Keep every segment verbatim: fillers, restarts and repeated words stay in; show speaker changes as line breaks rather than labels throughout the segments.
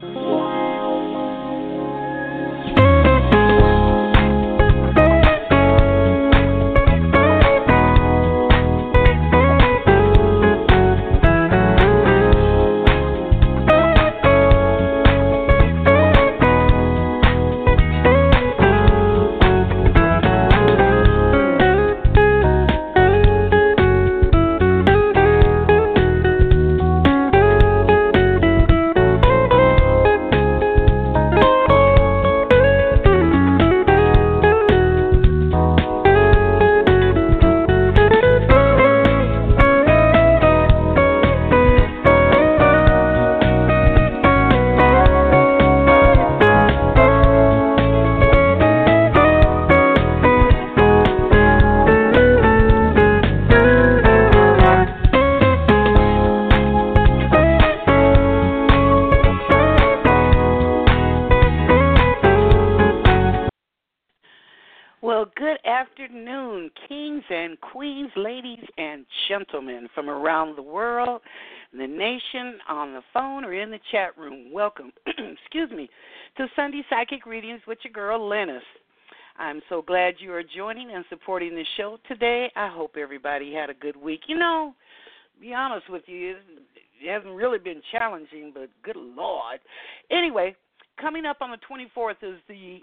Well, good afternoon, kings and queens, ladies and gentlemen from around the world, the nation, on the phone, or in the chat room. Welcome, excuse me, to Sunday Psychic Readings with your girl, Lennis. I'm so glad you are joining and supporting the show today. I hope everybody had a good week. You know, to be honest with you, it hasn't really been challenging, but good Lord. Anyway, coming up on the twenty-fourth is the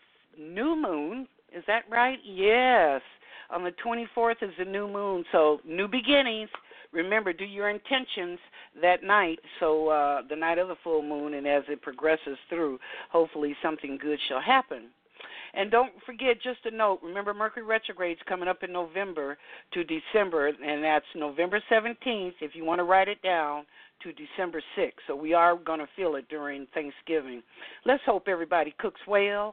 new moon. Is that right? Yes. On the twenty-fourth is the new moon, so new beginnings. Remember, do your intentions that night, so uh, the night of the full moon, and as it progresses through, hopefully something good shall happen. And don't forget, just a note, remember Mercury retrograde's coming up in November to December, and that's November seventeenth, if you want to write it down, to December sixth. So we are going to feel it during Thanksgiving. Let's hope everybody cooks well.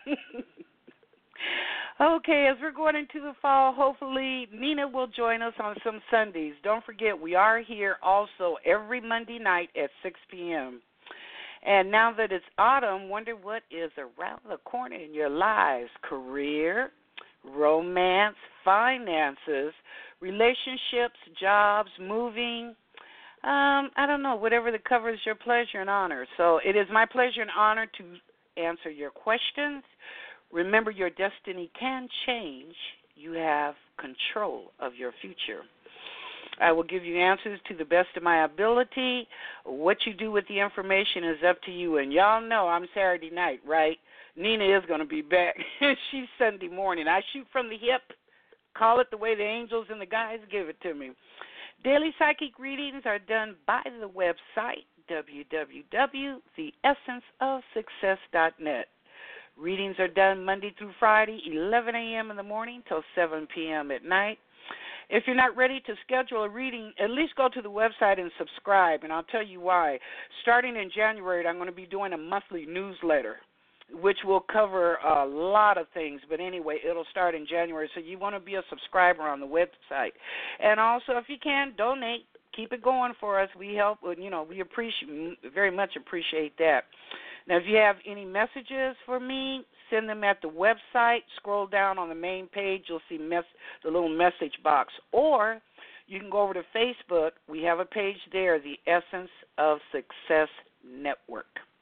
Okay, as we're going into the fall, hopefully Nina will join us on some Sundays. Don't forget, we are here also every Monday night at six p.m. And now that it's autumn, wonder what is around the corner in your lives: career, romance, finances, relationships, jobs, moving. Um, I don't know, whatever that covers your pleasure and honor. So it is my pleasure and honor to answer your questions. Remember, your destiny can change. You have control of your future. I will give you answers to the best of my ability. What you do with the information is up to you. And y'all know I'm Saturday night, right? Nina is going to be back. She's Sunday morning. I shoot from the hip. Call it the way the angels and the guys give it to me. Daily psychic readings are done by the website, w w w dot the essence of success dot net. Readings are done Monday through Friday, eleven a.m. in the morning till seven p.m. at night. If you're not ready to schedule a reading, at least go to the website and subscribe, and I'll tell you why. Starting in January, I'm going to be doing a monthly newsletter, which will cover a lot of things. But anyway, it'll start in January, so you want to be a subscriber on the website. And also, if you can, donate. Keep it going for us. We help, you know, we appreciate, very much appreciate that. Now, if you have any messages for me, send them at the website. Scroll down on the main page. You'll see mes- the little message box. Or you can go over to Facebook. We have a page there, the Essence of Success Network.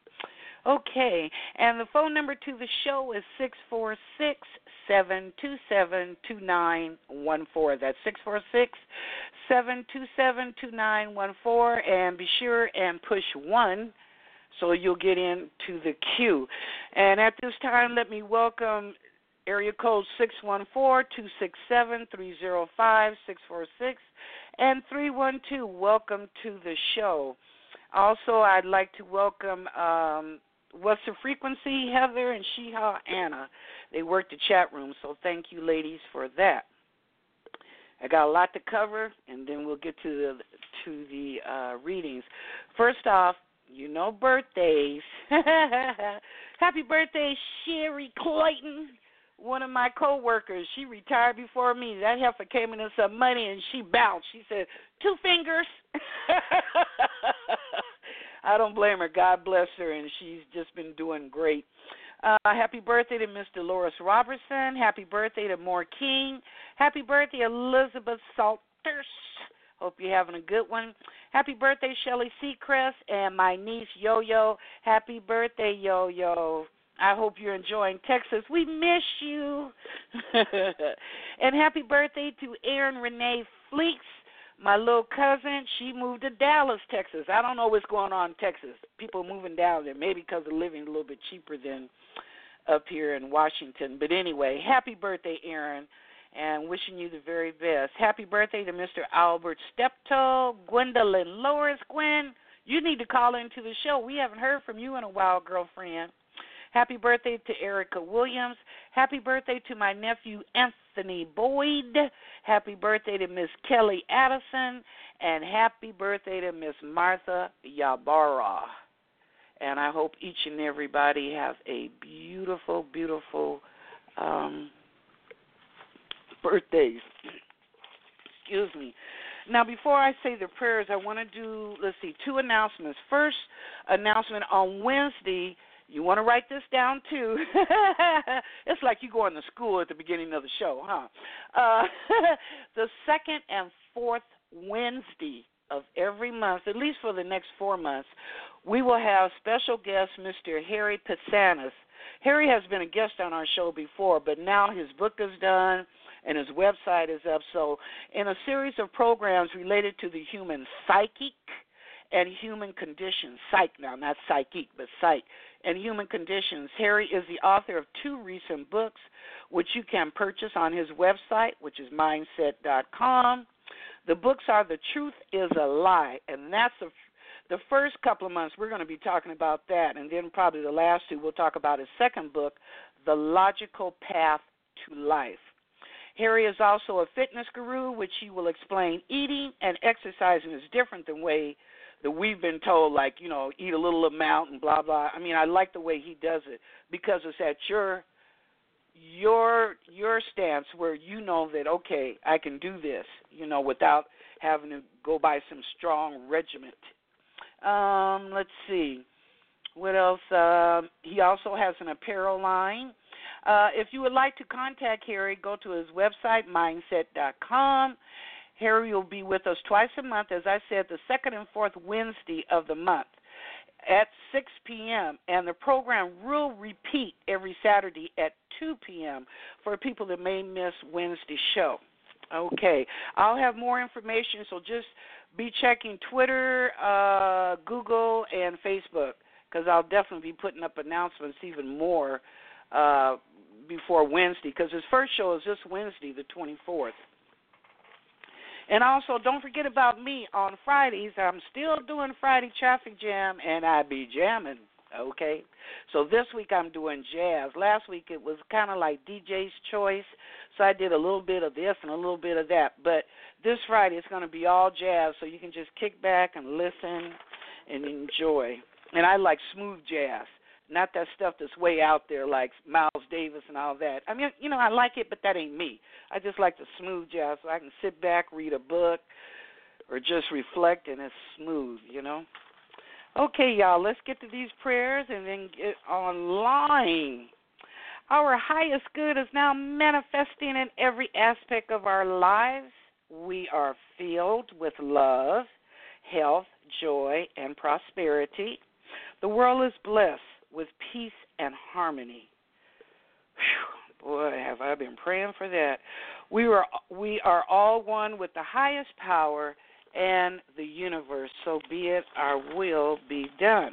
Okay, and the phone number to the show is six four six, seven two seven, two nine one four. That's six four six, seven two seven, two nine one four. And be sure and push one, so you'll get into the queue. And at this time, let me welcome area code six one four, two six seven, three zero five, six four six, and three one two. Welcome to the show. Also, I'd like to welcome, um, what's the frequency, Heather and Sheha Anna. They work the chat room, so thank you, ladies, for that. I got a lot to cover, and then we'll get to the, to the uh, readings. First off, you know birthdays. Happy birthday, Sherry Clayton, one of my co-workers. She retired before me. That heifer came in some money, and she bounced. She said, two fingers. I don't blame her. God bless her, and she's just been doing great. Uh, happy birthday to Miss Dolores Robertson. Happy birthday to Moore King. Happy birthday, Elizabeth Salters. Hope you're having a good one. Happy birthday, Shelly Seacrest, and my niece, Yo-Yo. Happy birthday, Yo-Yo. I hope you're enjoying Texas. We miss you. And happy birthday to Erin Renee Fleeks, my little cousin. She moved to Dallas, Texas. I don't know what's going on in Texas. People moving down there, maybe because of living a little bit cheaper than up here in Washington. But anyway, happy birthday, Erin, and wishing you the very best. Happy birthday to Mister Albert Steptoe, Gwendolyn Loris. Gwen, you need to call into the show. We haven't heard from you in a while, girlfriend. Happy birthday to Erica Williams. Happy birthday to my nephew, Anthony Boyd. Happy birthday to Miss Kelly Addison. And happy birthday to Miss Martha Yabara. And I hope each and everybody have a beautiful, beautiful um, birthdays. Excuse me. Now, before I say the prayers, I want to do, let's see, two announcements. First announcement on Wednesday. You want to write this down, too. It's like you going to school at the beginning of the show, huh? Uh, the second and fourth Wednesday of every month, at least for the next four months, we will have special guest Mister Harry Pasanis. Harry has been a guest on our show before, but now his book is done and his website is up. So in a series of programs related to the human psychic and human conditions, psych now, not psychic, but psych, and human conditions. Harry is the author of two recent books, which you can purchase on his website, which is mindset dot com. The books are The Truth is a Lie, and that's the, the first couple of months we're going to be talking about that, and then probably the last two we'll talk about his second book, The Logical Path to Life. Harry is also a fitness guru, which he will explain eating and exercising is different than way that we've been told, like, you know, eat a little amount and blah, blah. I mean, I like the way he does it because it's at your your your stance where you know that, okay, I can do this, you know, without having to go by some strong regiment. Um, let's see. What else? Uh, he also has an apparel line. Uh, if you would like to contact Harry, go to his website, mindset dot com. Harry will be with us twice a month, as I said, the second and fourth Wednesday of the month at six p.m., and the program will repeat every Saturday at two p.m. for people that may miss Wednesday's show. Okay. I'll have more information, so just be checking Twitter, uh, Google, and Facebook, because I'll definitely be putting up announcements even more uh, before Wednesday, because his first show is this Wednesday, the twenty-fourth. And also, don't forget about me on Fridays. I'm still doing Friday Traffic Jam, and I be jamming, okay? So this week I'm doing jazz. Last week it was kind of like D J's choice, so I did a little bit of this and a little bit of that. But this Friday it's going to be all jazz, so you can just kick back and listen and enjoy. And I like smooth jazz, not that stuff that's way out there like Miles Davis and all that. I mean, you know, I like it, but that ain't me. I just like the smooth jazz so I can sit back, read a book, or just reflect, and it's smooth, you know. Okay, y'all, let's get to these prayers and then get online. Our highest good is now manifesting in every aspect of our lives. We are filled with love, health, joy, and prosperity. The world is blessed with peace and harmony. Whew. Boy, have I been praying for that. We are, we are all one with the highest power and the universe, so be it, our will be done.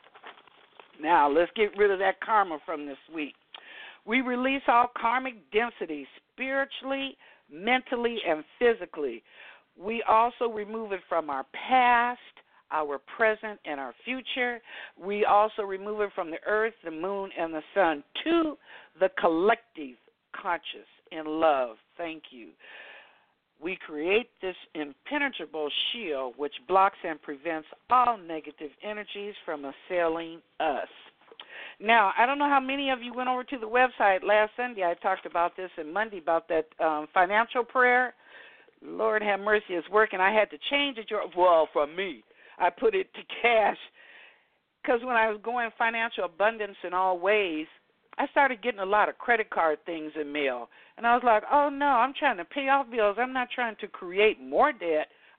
Now, let's get rid of that karma from this week. We release all karmic density spiritually, mentally, and physically. We also remove it from our past, our present, and our future. We also remove it from the earth, the moon, and the sun to the collective conscious in love. Thank you. We create this impenetrable shield which blocks and prevents all negative energies from assailing us. Now, I don't know how many of you went over to the website last Sunday. I talked about this, and Monday about that um, financial prayer. Lord have mercy, it's working. I had to change it. Well, for me, I put it to cash because when I was going financial abundance in all ways, I started getting a lot of credit card things in mail. And I was like, oh, no, I'm trying to pay off bills. I'm not trying to create more debt.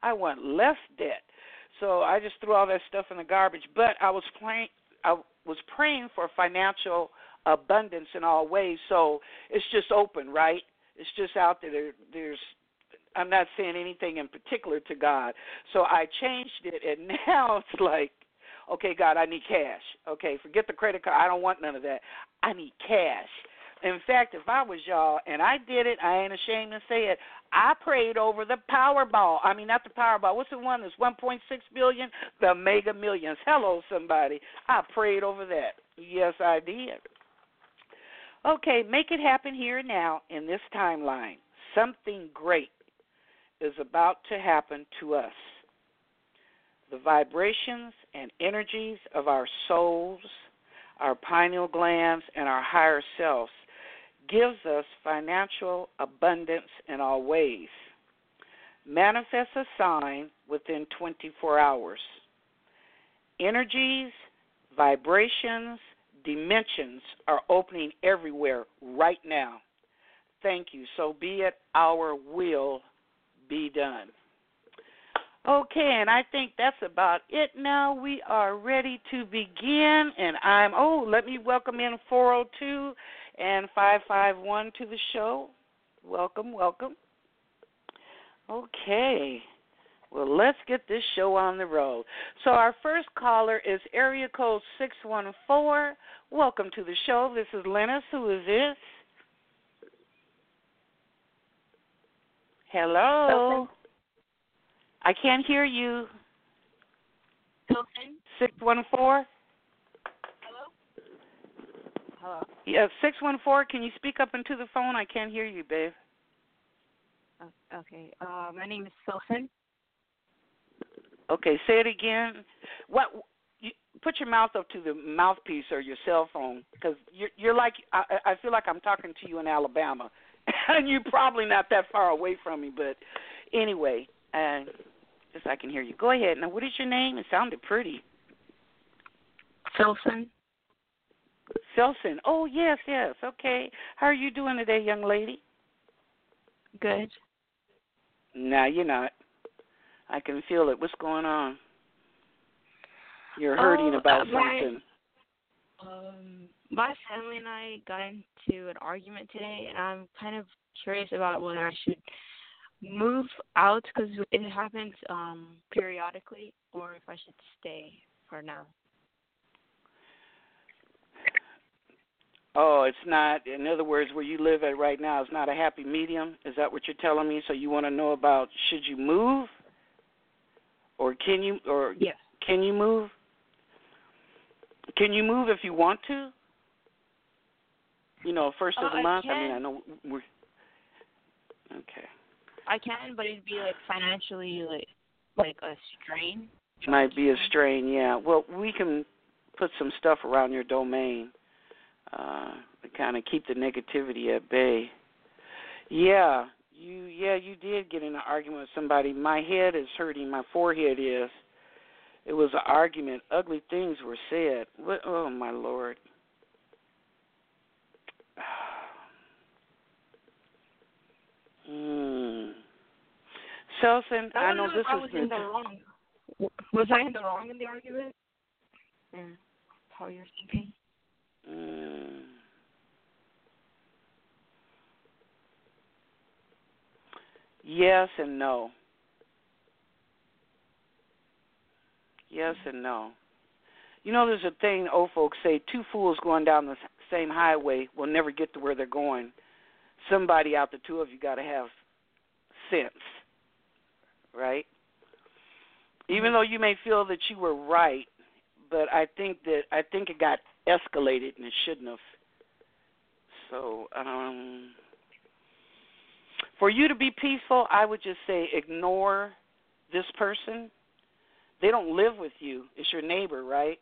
I want less debt. So I just threw all that stuff in the garbage. But I was praying, I was praying for financial abundance in all ways. So it's just open, right? It's just out there. there there's, I'm not saying anything in particular to God. So I changed it, and now it's like, okay, God, I need cash. Okay, forget the credit card. I don't want none of that. I need cash. In fact, if I was y'all, and I did it, I ain't ashamed to say it, I prayed over the Powerball. I mean, not the Powerball. What's the one that's one point six billion dollars? The Mega Millions. Hello, somebody. I prayed over that. Yes, I did. Okay, make it happen here and now in this timeline. Something great is about to happen to us. The vibrations and energies of our souls, our pineal glands, and our higher selves gives us financial abundance in all ways. Manifest a sign within twenty-four hours. Energies, vibrations, dimensions are opening everywhere right now. Thank you. So be it, our will be done. Okay, and I think that's about it now. We are ready to begin, and I'm, oh, let me welcome in four oh two and five five one to the show. Welcome, welcome. Okay, well, let's get this show on the road. So our first caller is area code six one four. Welcome to the show. This is Lennis. Who is this? Hello.
Okay.
I can't hear you.
Hilton?
six one four?
Hello? Hello?
Yeah, six one four. Can you speak up into the phone? I can't hear you, babe.
Uh, okay. Uh, my name is Hilton.
Okay, say it again. What? You, put your mouth up to the mouthpiece or your cell phone, because you're, you're like, I, I feel like I'm talking to you in Alabama, and you're probably not that far away from me, but anyway, uh, just so I can hear you. Go ahead. Now, what is your name? It sounded pretty.
Filson.
Filson. Oh, yes, yes. Okay. How are you doing today, young lady?
Good.
No, you're not. I can feel it. What's going on? You're hurting
oh,
about
uh, my,
something.
Um, my family and I got into an argument today, and I'm kind of curious about whether I should move out because it happens um, periodically, or if I should stay for now.
Oh, it's not, in other words, where you live at right now is not a happy medium? Is that what you're telling me? So you want to know about should you move? Or can you, or
yes.
Can you move? Can you move if you want to? You know, first of
uh,
the
I
month?
Can.
I mean, I know we're, okay.
I can, but it'd be like financially like like a strain.
Might be a strain, yeah. Well, we can put some stuff around your domain uh, to kind of keep the negativity at bay. Yeah, you yeah you did get in an argument with somebody. My head is hurting. My forehead is. It was an argument. Ugly things were said. What? Oh my Lord. Hmm. Selson,
I,
I know
know
this
I
is
was
the
in the wrong. Was I in the wrong in the argument? Yeah. How you're thinking?
Mm. Yes and no. Yes and no. You know, there's a thing old folks say: two fools going down the same highway will never get to where they're going. Somebody out the two of you got to have sense, right? Even though you may feel that you were right, but I think that I think it got escalated and it shouldn't have. So, um, for you to be peaceful, I would just say ignore this person. They don't live with you. It's your neighbor, right?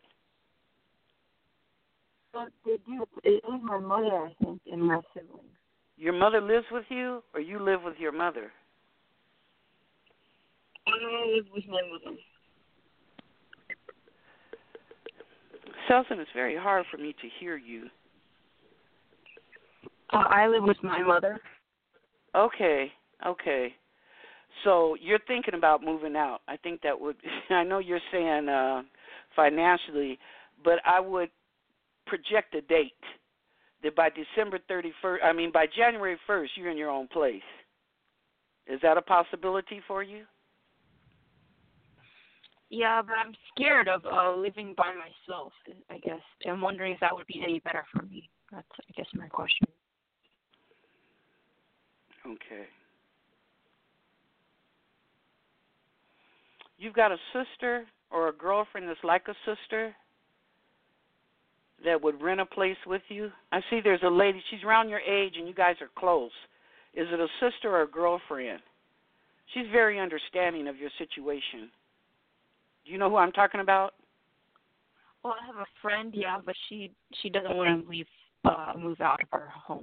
But they do. It is my mother, I think, and my siblings.
Your mother lives with you, or you live with your mother?
I live with my mother.
Selson, it's very hard for me to hear you.
Uh, I live with my mother.
Okay, okay. So you're thinking about moving out. I think that would, I know you're saying uh, financially, but I would project a date that by December thirty-first, I mean by January first, you're in your own place. Is that a possibility for you?
Yeah, but I'm scared of uh, living by myself, I guess. I'm wondering if that would be any better for me. That's, I guess, my question.
Okay. You've got a sister or a girlfriend that's like a sister that would rent a place with you? I see there's a lady, she's around your age and you guys are close. Is it a sister or a girlfriend? She's very understanding of your situation. Do you know who I'm talking about?
Well, I have a friend, yeah, but she she doesn't want to leave, uh, move out of her home.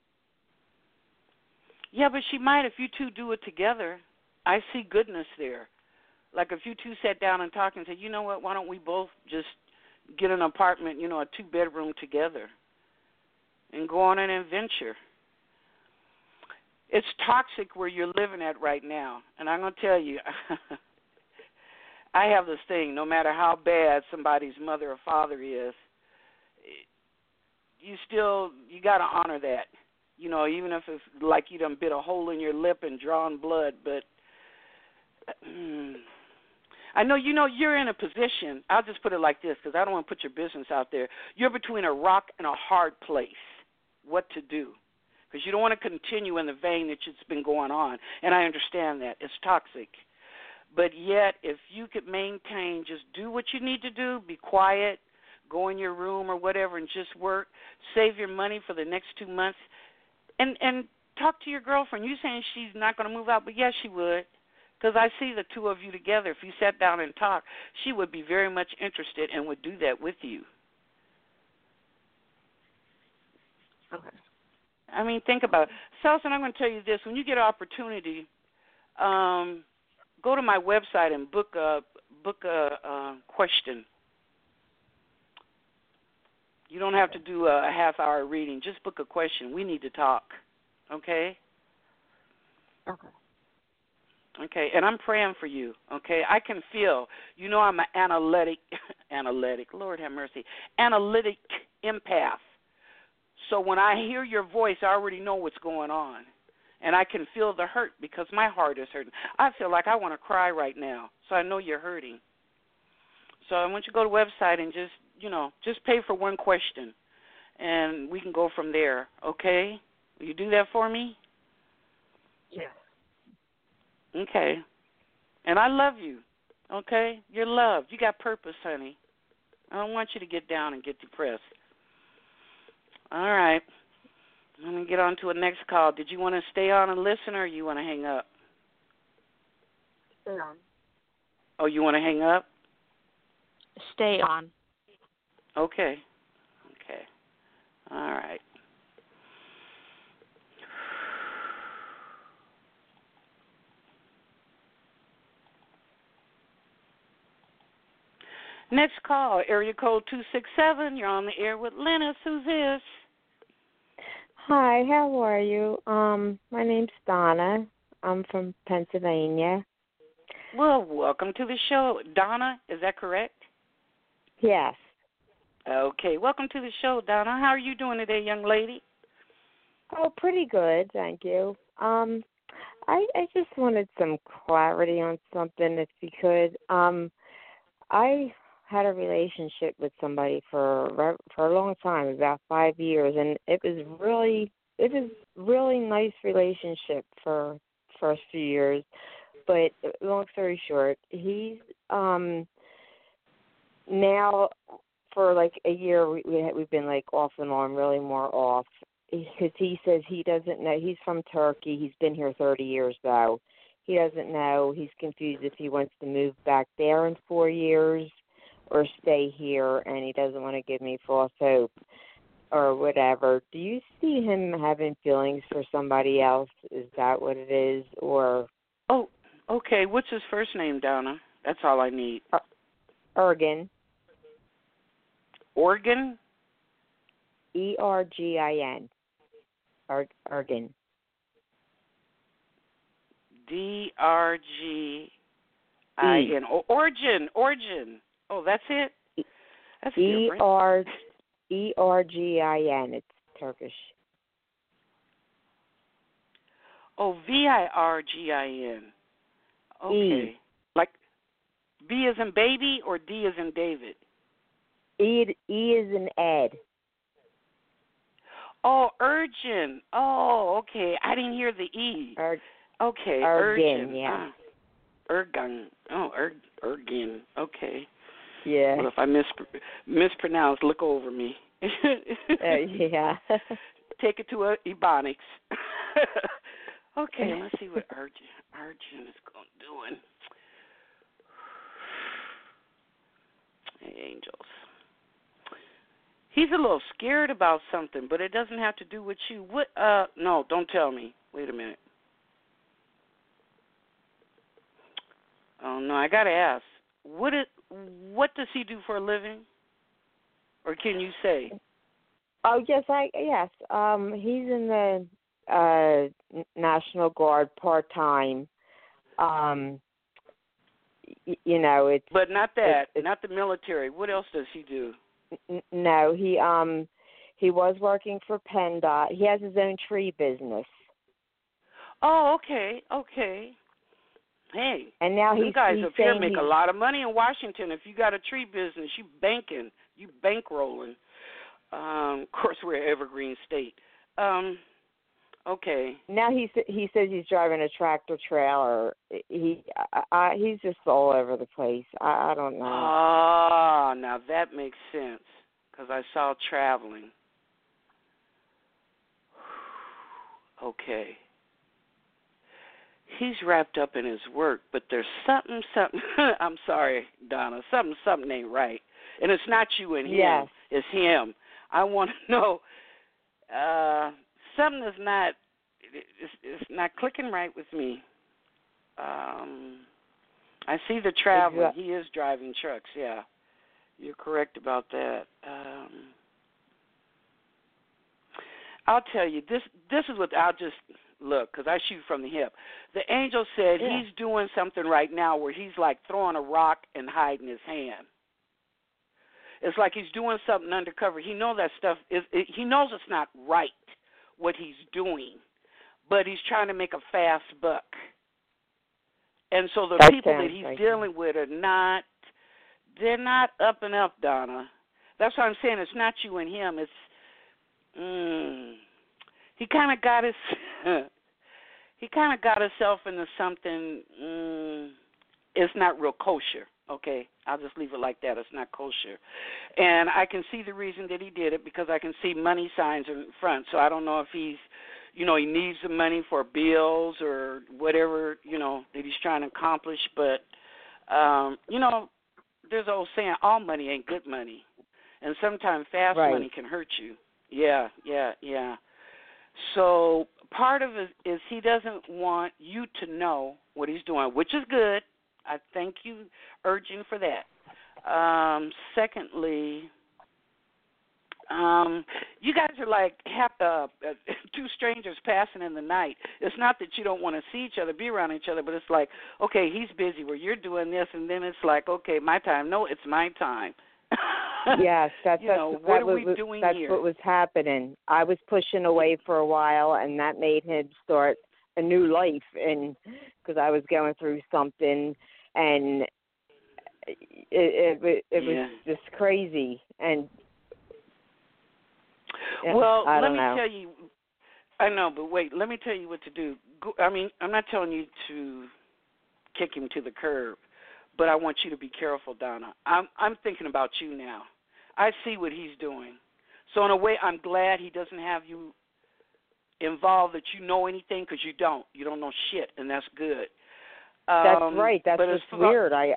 Yeah, but she might if you two do it together. I see goodness there. Like if you two sat down and talked and said, you know what, why don't we both just get an apartment, you know, a two-bedroom together and go on an adventure. It's toxic where you're living at right now. And I'm going to tell you, I have this thing, no matter how bad somebody's mother or father is, you still, you got to honor that. You know, even if it's like you done bit a hole in your lip and drawn blood, but I know, you know, you're in a position, I'll just put it like this because I don't want to put your business out there. You're between a rock and a hard place, what to do. Because you don't want to continue in the vein that it's been going on. And I understand that. It's toxic. But yet, if you could maintain, just do what you need to do, be quiet, go in your room or whatever and just work, save your money for the next two months, and, and talk to your girlfriend. You're saying she's not going to move out, but yes, she would. Because I see the two of you together. If you sat down and talked, she would be very much interested and would do that with you.
Okay.
I mean, think about it. Selson, I'm going to tell you this. When you get an opportunity, um, go to my website and book a, book a uh, question. You don't have to do a half-hour reading. Just book a question. We need to talk, okay?
Okay.
Okay, and I'm praying for you, okay? I can feel, you know I'm an analytic, analytic, Lord have mercy, analytic empath. So when I hear your voice, I already know what's going on. And I can feel the hurt because my heart is hurting. I feel like I want to cry right now, so I know you're hurting. So I want you to go to the website and just, you know, just pay for one question, and we can go from there, okay? Will you do that for me?
Yeah.
Okay. And I love you, okay? You're loved. You got purpose, honey. I don't want you to get down and get depressed. All right. I'm going to get on to a next call. Did you want to stay on and listen, or you want to hang up?
Stay on.
Oh, you want to hang up?
Stay on.
Okay. Okay. All right. Next call, area code two six seven. You're on the air with Lennis. Who's this?
Hi, how are you? Um, my name's Donna. I'm from Pennsylvania.
Well, welcome to the show. Donna, is that correct?
Yes.
Okay, welcome to the show, Donna. How are you doing today, young lady?
Oh, pretty good, thank you. Um, I I just wanted some clarity on something, if you could. Um, I had a relationship with somebody for for a long time, about five years, and it was really it was really nice relationship for first few years. But long story short, he's um now for like a year we, we we've been like off and on, really more off, because he says he doesn't know. He's from Turkey. He's been here thirty years though. He doesn't know. He's confused if he wants to move back there in four years or stay here, and he doesn't want to give me false hope or whatever. Do you see him having feelings for somebody else? Is that what it is? Or
Oh, okay. What's his first name, Donna? That's all I need.
uh, Ergin.
Oregon?
E R G I N. Er, Ergin.
D R G I N. Oh, origin, origin. Oh, that's it? That's
E
different.
R E R G I N. It's Turkish.
Oh, V I R G I N. Okay.
E.
Like B as in baby or D as in David?
E, e is in Ed.
Oh, urgent. Oh, okay. I didn't hear the E.
Er,
okay,
Ergin,
urgent.
yeah.
Uh, Ergun. Oh, er, Ergin. Okay.
Yeah.
Well, if I mis- mispronounce, look over me.
uh, yeah.
Take it to a Ebonics. Okay, let's see what Urgent, Urgent is going doing. Hey, angels. He's a little scared about something, but it doesn't have to do with you. What? Uh, no, don't tell me. Wait a minute. Oh no, I gotta ask. What is? What does he do for a living? Or can you say?
Oh yes, I yes. Um, he's in the uh National Guard part time. Um, y- you know it's.
But not that,
it's,
not the military. What else does he do?
n- no, he um he was working for PennDOT. He has his own tree business.
Oh, okay, okay. Hey,
and now
you
he's,
guys
he's
up here
saying
make
he's,
a lot of money in Washington. If you got a tree business, you banking, you bankrolling. Um, of course, we're an evergreen state. Um, okay.
Now he he says he's driving a tractor trailer. He I, I, he's just all over the place. I, I don't know.
Ah, now that makes sense because I saw traveling. Okay. He's wrapped up in his work, but there's something, something. I'm sorry, Donna. Something, something ain't right, and it's not you and him.
Yes.
It's him. I want to know. Uh, something is not. It's, it's not clicking right with me. Um, I see the traveling.
Exactly.
He is driving trucks. Yeah, you're correct about that. Um, I'll tell you this. This is what I'll just. Look, because I shoot from the hip. The angel said
Yeah.
he's doing something right now where he's like throwing a rock and hiding his hand. It's like he's doing something undercover. He knows that stuff is. It, he knows it's not right what he's doing, but he's trying to make a fast buck. And so the
That
people that
sounds
he's
like
dealing
it.
with are not. They're not up and up, Donna. That's what I'm saying. It's not you and him. It's. Mm, he kind of got his. He kind of got himself into something. Mm, it's not real kosher. Okay, I'll just leave it like that. It's not kosher, and I can see the reason that he did it because I can see money signs in front. So I don't know if he's, you know, he needs the money for bills or whatever, you know, that he's trying to accomplish. But um, you know, there's an old saying: all money ain't good money, and sometimes fast
Right.
money can hurt you. Yeah, yeah, yeah. So part of it is he doesn't want you to know what he's doing, which is good. I thank you urging for that. Um, secondly, um, you guys are like half, uh, two strangers passing in the night. It's not that you don't want to see each other, be around each other, but it's like, okay, he's busy where you're doing this, and then it's like, okay, my time. No, it's my time.
Yes, that's
you
that's,
know,
that
what are
was,
we doing
that's
here?
what was happening. I was pushing away for a while, and that made him start a new life, and because I was going through something, and it it, it, it
Yeah.
was just crazy. And yeah,
Well,
I
let
don't
me
know.
tell you. I know, but wait. Let me tell you what to do. Go, I mean, I'm not telling you to kick him to the curb, but I want you to be careful, Donna. I'm I'm thinking about you now. I see what he's doing. So in a way, I'm glad he doesn't have you involved that you know anything because you don't. You don't know shit, and that's good.
That's
Um,
right. That's
but
what's
as-
weird. I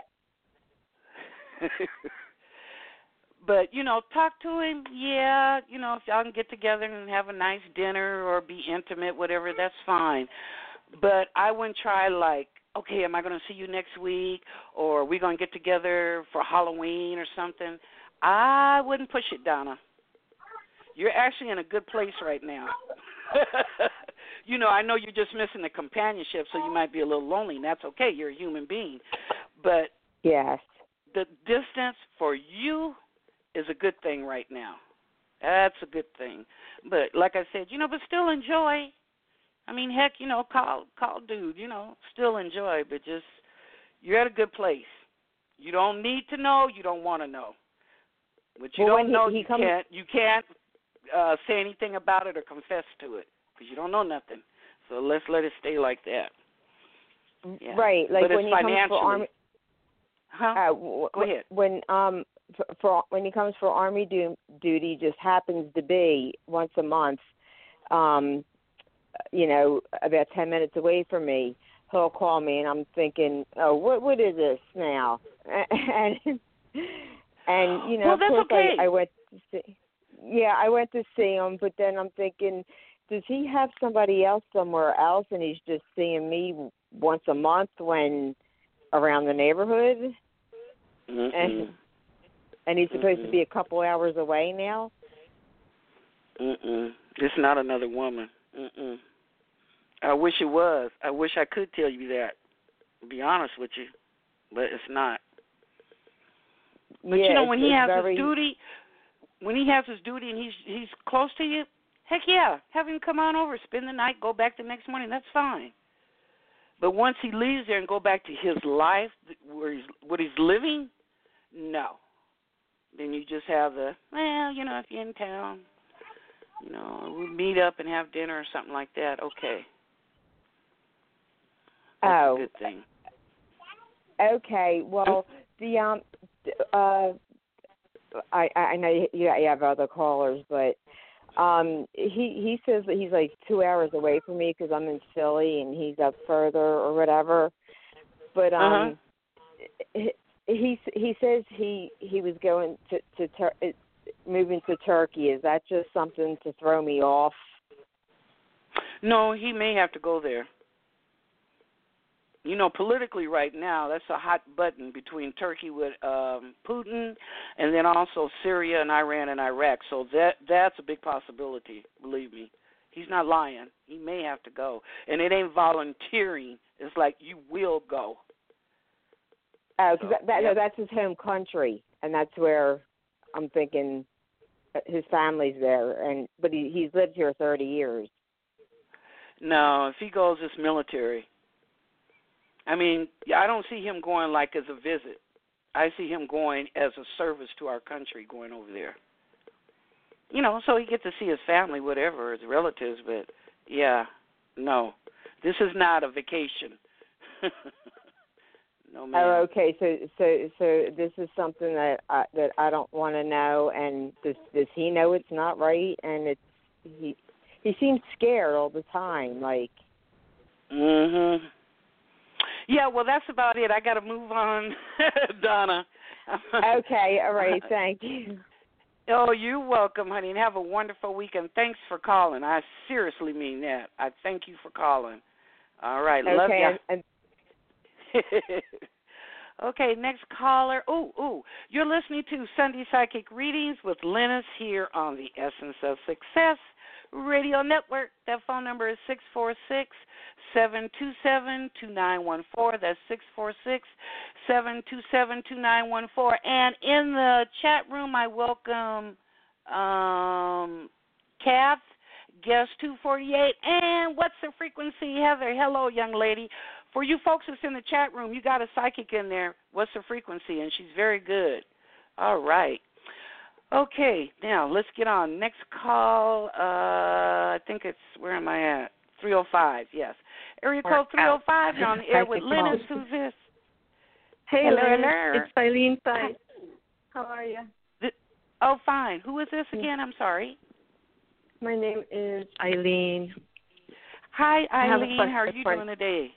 But, you know, talk to him. Yeah, you know, if y'all can get together and have a nice dinner or be intimate, whatever, that's fine. But I wouldn't try like, okay, am I going to see you next week, or are we going to get together for Halloween or something? I wouldn't push it, Donna. You're actually in a good place right now. you know, I know you're just missing the companionship, so you might be a little lonely, and that's okay. You're a human being. But
yes,
the distance for you is a good thing right now. That's a good thing. But like I said, you know, but still enjoy. I mean, heck, you know, call call dude, you know, still enjoy, but just you're at a good place. You don't need to know, you don't want to know. What you
well,
don't
he,
know,
he
you
comes,
can't you can't uh, say anything about it or confess to it because you don't know nothing. So let's let it stay like that. Yeah.
Right, like
but
when
it's
he comes for army.
Huh?
Uh, w-
Go ahead.
When um for, for when he comes for army du- duty, just happens to be once a month. Um, you know, about ten minutes away from me, he'll call me, and I'm thinking, oh, what what is this now? and and you know,
well,
of
that's
course,
okay.
I, I went to see. Yeah, I went to see him, but then I'm thinking, does he have somebody else somewhere else, and he's just seeing me once a month when around the neighborhood?
Mm-mm.
And, and he's supposed
Mm-mm.
to be a couple hours away now?
Mm-mm. It's not another woman. Mm-mm. I wish it was. I wish I could tell you that, to be honest with you, but it's not. But
yeah,
you know, when he has
very...
his duty, when he has his duty and he's he's close to you, heck yeah, have him come on over, spend the night, go back the next morning. That's fine. But once he leaves there and go back to his life, where he's what he's living, no. Then you just have the, well, you know, if you're in town, you know, we meet up and have dinner or something like that. Okay. That's
oh.
a good thing.
Okay. Well, the um, uh, I I know you, you have other callers, but um, he he says that he's like two hours away from me because I'm in Philly and he's up further or whatever. But um,
Uh-huh.
he he, he says he he was going to to tur- moving to Turkey. Is that just something to throw me off?
No, he may have to go there. You know, politically right now, that's a hot button between Turkey with um, Putin and then also Syria and Iran and Iraq. So that that's a big possibility, believe me. He's not lying. He may have to go. And it ain't volunteering. It's like you will go.
Oh, because
so,
that, that,
yep.
no, that's his home country, and that's where I'm thinking his family's there. And but he he's lived here thirty years.
No, if he goes, it's military. I mean, I don't see him going like as a visit. I see him going as a service to our country, going over there. You know, so he gets to see his family, whatever, his relatives. But yeah, no, this is not a vacation. No, ma'am.
Oh, okay. So so so this is something that I, that I don't want to know. And does does he know it's not right? And it's he he seems scared all the time. Like.
Mhm. Yeah, well, that's about it. I got to move on, Donna.
Okay, all right. Thank you.
Oh, you're welcome, honey, and have a wonderful weekend. Thanks for calling. I seriously mean that. I thank you for calling. All right, love
okay,
ya.
And,
okay, next caller. Ooh, ooh, you're listening to Sunday Psychic Readings with Linus here on the Essence of Success Radio Network. That phone number is six four six, seven two seven, two nine one four. That's six four six, seven two seven, two nine one four. And in the chat room, I welcome um, Kath, Guest two forty-eight, and What's the Frequency, Heather. Hello, young lady. For you folks that's in the chat room, you got a psychic in there. What's the frequency? And she's very good. All right. Okay, now let's get on. Next call, uh, I think it's, where am I at? three oh five, yes. Area code three oh five, you're on the air with Linus. Who's this?
Hey,
hello,
Linus.
hello.
It's Eileen Price. How are you?
The, oh, fine. Who is this again? I'm sorry.
My name is Eileen.
Hi, Eileen.
How
are you doing today?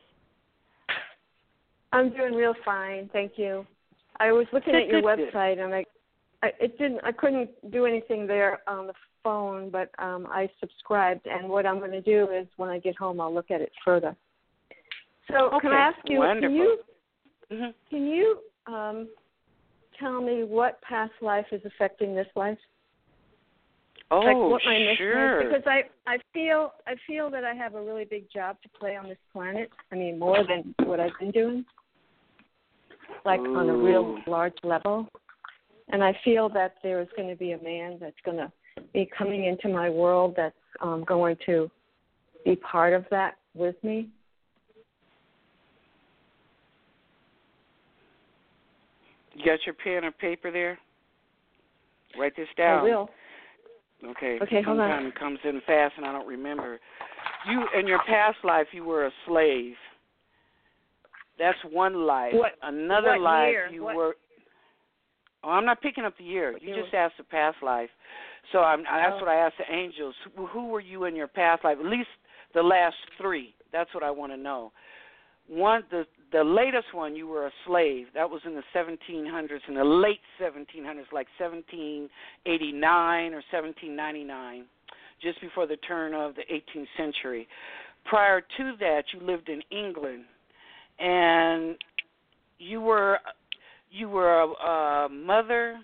I'm doing real fine, thank you. I was looking
good,
at your
good,
website,
good.
and I, I, it didn't. I couldn't do anything there on the phone, but um, I subscribed. And what I'm going to do is, when I get home, I'll look at it further. So,
okay.
can I ask you?
Wonderful.
Can you,
mm-hmm.
can you um, tell me what past life is affecting this life?
Oh,
like what my mission
sure.
is, because I I feel I feel that I have a really big job to play on this planet. I mean, more than what I've been doing, like
Ooh.
on a real large level. And I feel that there is going to be a man that's going to be coming into my world that's um, going to be part of that with me.
You got your pen and paper there? Write this down.
I will.
Okay.
Okay, hold on.
Sometimes it comes in fast and I don't remember. You, in your past life, you were a slave. That's one life.
What,
Another
what
life,
year?
you
what?
were. Oh, I'm not picking up the year.
What
You
year
just asked the past life. So I'm, that's
Oh.
what I asked the angels. Who, who were you in your past life? At least the last three. That's what I want to know. One, the the latest one, you were a slave. That was in the seventeen hundreds, in the late seventeen hundreds, like seventeen eighty-nine or seventeen ninety-nine, just before the turn of the eighteenth century. Prior to that, you lived in England, and you were you were a, a mother.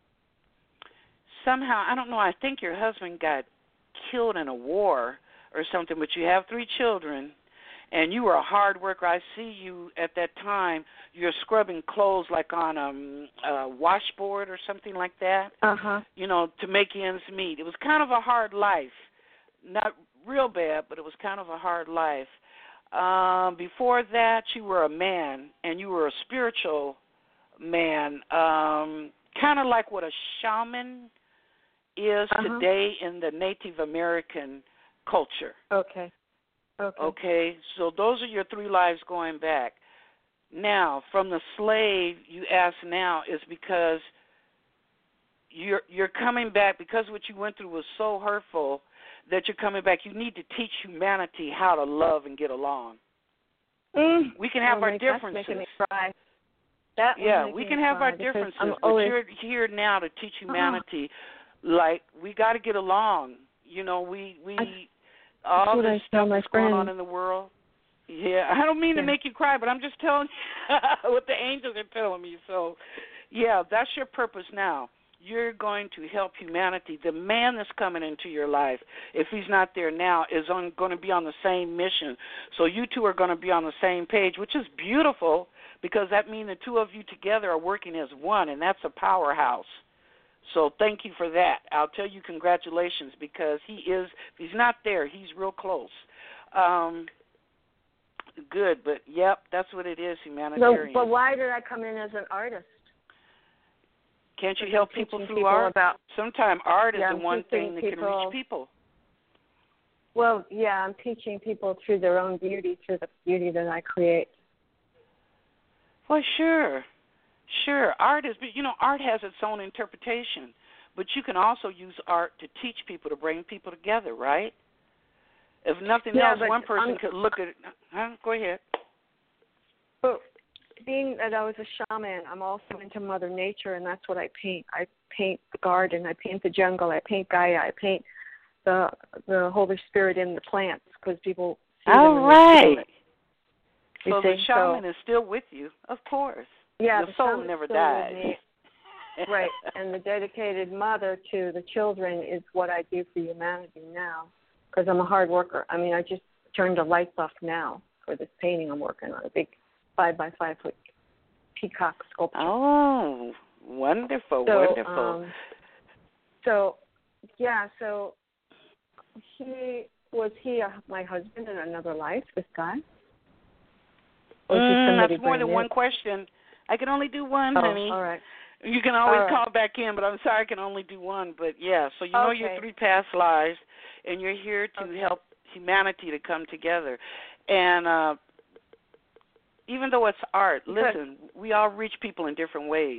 Somehow, I don't know. I think your husband got killed in a war or something, but you have three children. And you were a hard worker. I see you at that time. You're scrubbing clothes like on um, a washboard or something like that.
Uh huh.
You know, to make ends meet. It was kind of a hard life. Not real bad, but it was kind of a hard life. Um, before that, you were a man, and you were a spiritual man, um, kind of like what a shaman is
Uh-huh.
today in the Native American culture.
Okay. Okay.
Okay, so those are your three lives going back. Now, from the slave you ask now is because you're you're coming back because what you went through was so hurtful that you're coming back. You need to teach humanity how to love and get along.
Mm.
We can have
oh,
our
my,
differences.
That's making me cry. That
yeah,
was
we
making
can
me
have
cry
our
because
differences,
I'm
but
always,
you're here now to teach humanity. Uh-huh. Like we got to get along. You know, we we.
I,
all
what
this
I
stuff
tell my
that's going on
friends.
in the world. Yeah, I don't mean
yeah.
to make you cry, but I'm just telling you what the angels are telling me. So, yeah, that's your purpose now. You're going to help humanity. The man that's coming into your life, if he's not there now, is on, going to be on the same mission. So you two are going to be on the same page, which is beautiful because that means the two of you together are working as one, and that's a powerhouse. So thank you for that. I'll tell you congratulations because he is, if he's not there, he's real close. Um, good, but yep, that's what it is, humanitarian.
So, but why did I come in as an artist?
Can't you help people through
people
art?
About,
Sometimes art is
yeah,
the
I'm
one thing that
people,
can reach people.
Well, yeah, I'm teaching people through their own beauty, through the beauty that I create.
Well, sure. Sure, art is, you know, art has its own interpretation, but you can also use art to teach people, to bring people together, right? If nothing
yeah,
else, one person
I'm,
could look at it. Huh? Go ahead.
But being that I was a shaman, I'm also into Mother Nature, and that's what I paint. I paint the garden, I paint the jungle, I paint Gaia, I paint the the Holy Spirit in the plants because people see
All
them
right.
You
so
see?
the shaman
so,
is still with you, of course.
Yeah,
the,
the
soul
shaman's
never
still
dies.
with me. Right, and the dedicated mother to the children is what I do for humanity now because I'm a hard worker. I mean, I just turned the lights off now for this painting I'm working on, a big five by five foot peacock sculpture.
Oh, wonderful,
so,
wonderful.
Um, so, yeah, so he, was he a, my husband in another life, this guy? Or
Mm, that's more than one question. I can only do one,
oh,
honey.
All right.
You can always
right.
call back in, but I'm sorry I can only do one. But, yeah, so you know
okay.
your three past lives, and you're here to
okay.
help humanity to come together. And uh, even though it's art, listen, we all reach people in different ways.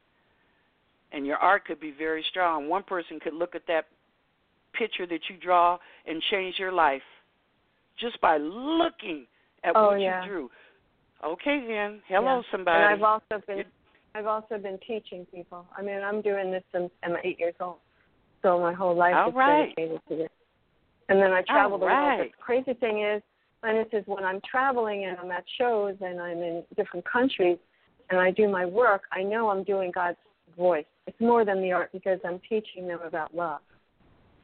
And your art could be very strong. One person could look at that picture that you draw and change your life just by looking at
oh,
what
yeah.
you drew. Okay, then. Hello,
yeah.
somebody.
And I've also been
You're,
I've also been teaching people. I mean, I'm doing this since I'm eight years old, so my whole life
All
is
right.
dedicated to this. And then I travel
All
the
right.
world. But the crazy thing is, and this is when I'm traveling and I'm at shows and I'm in different countries and I do my work, I know I'm doing God's voice. It's more than the art because I'm teaching them about love.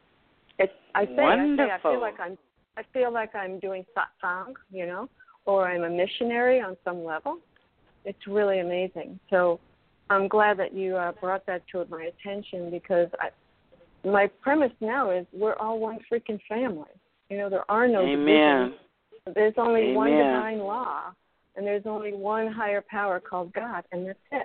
It's I say
Wonderful.
I say I feel like I'm I feel like I'm doing satsang, you know, or I'm a missionary on some level. It's really amazing. So I'm glad that you uh, brought that to my attention because I, my premise now is we're all one freaking family. You know, there are no
Amen.
divisions. There's only
Amen.
one divine law, and there's only one higher power called God, and that's it.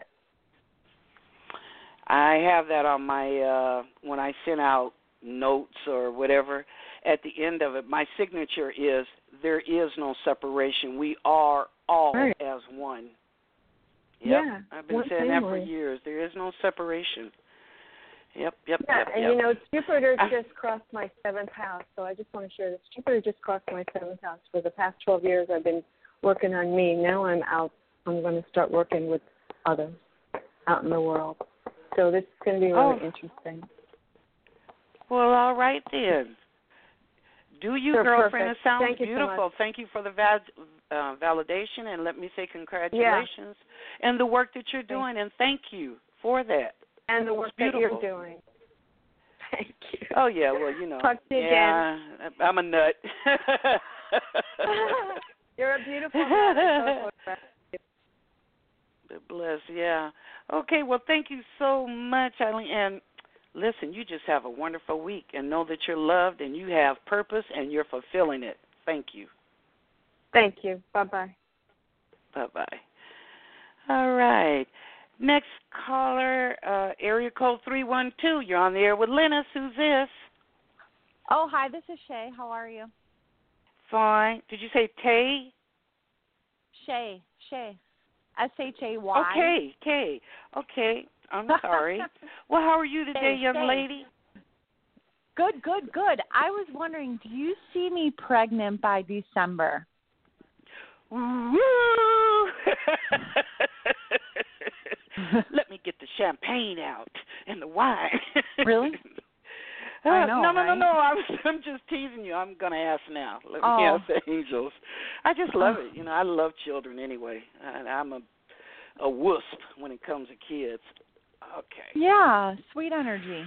I have that on my, uh, when I send out notes or whatever, at the end of it, my signature is, there is no separation. We are all
Right.
as one. Yep.
Yeah.
I've been
one
saying
family.
that for years. There is no separation. Yep, yep,
Yeah,
yep,
and
yep.
you know, Jupiter
Uh,
just crossed my seventh house, so I just want to share this. Jupiter just crossed my seventh house. For the past twelve years, I've been working on me. Now I'm out. I'm going to start working with others out in the world. So this is going to be really
Oh.
interesting.
Well, all right then. Do you,
Sure,
girlfriend?
perfect.
It sounds
Thank you so
beautiful.
much.
Thank you for the val- uh, validation, and let me say congratulations and the work that you're doing, and thank you for that.
And the work
It's
that
beautiful.
you're doing. Thank you.
Oh, yeah, well, you know.
Talk to you
yeah, I'm a nut.
You're a beautiful man.
Bless, yeah. Okay, well, thank you so much, Eileen. And listen, you just have a wonderful week, and know that you're loved and you have purpose and you're fulfilling it. Thank you.
Thank you. Bye-bye.
Bye-bye. All right. Next caller, uh, area code three one two. You're on the air with Linus. Who's this?
Oh, hi, this is Shay. How are you?
Fine. Did you say Tay?
Shay. Shay. S H A Y.
Okay, Kay. Okay. I'm sorry. Well, how are you today,
Shay,
young
Shay.
lady?
Good, good, good. I was wondering, do you see me pregnant by December?
Woo! Let me get the champagne out and the wine.
Really?
Uh,
I know,
no, no,
right?
no, no. I'm, I'm just teasing you. I'm going to ask now. Let me
Oh.
ask the angels. I just love
Oh.
it. You know, I love children anyway. I, I'm a a wusp when it comes to kids. Okay.
Yeah, sweet energy.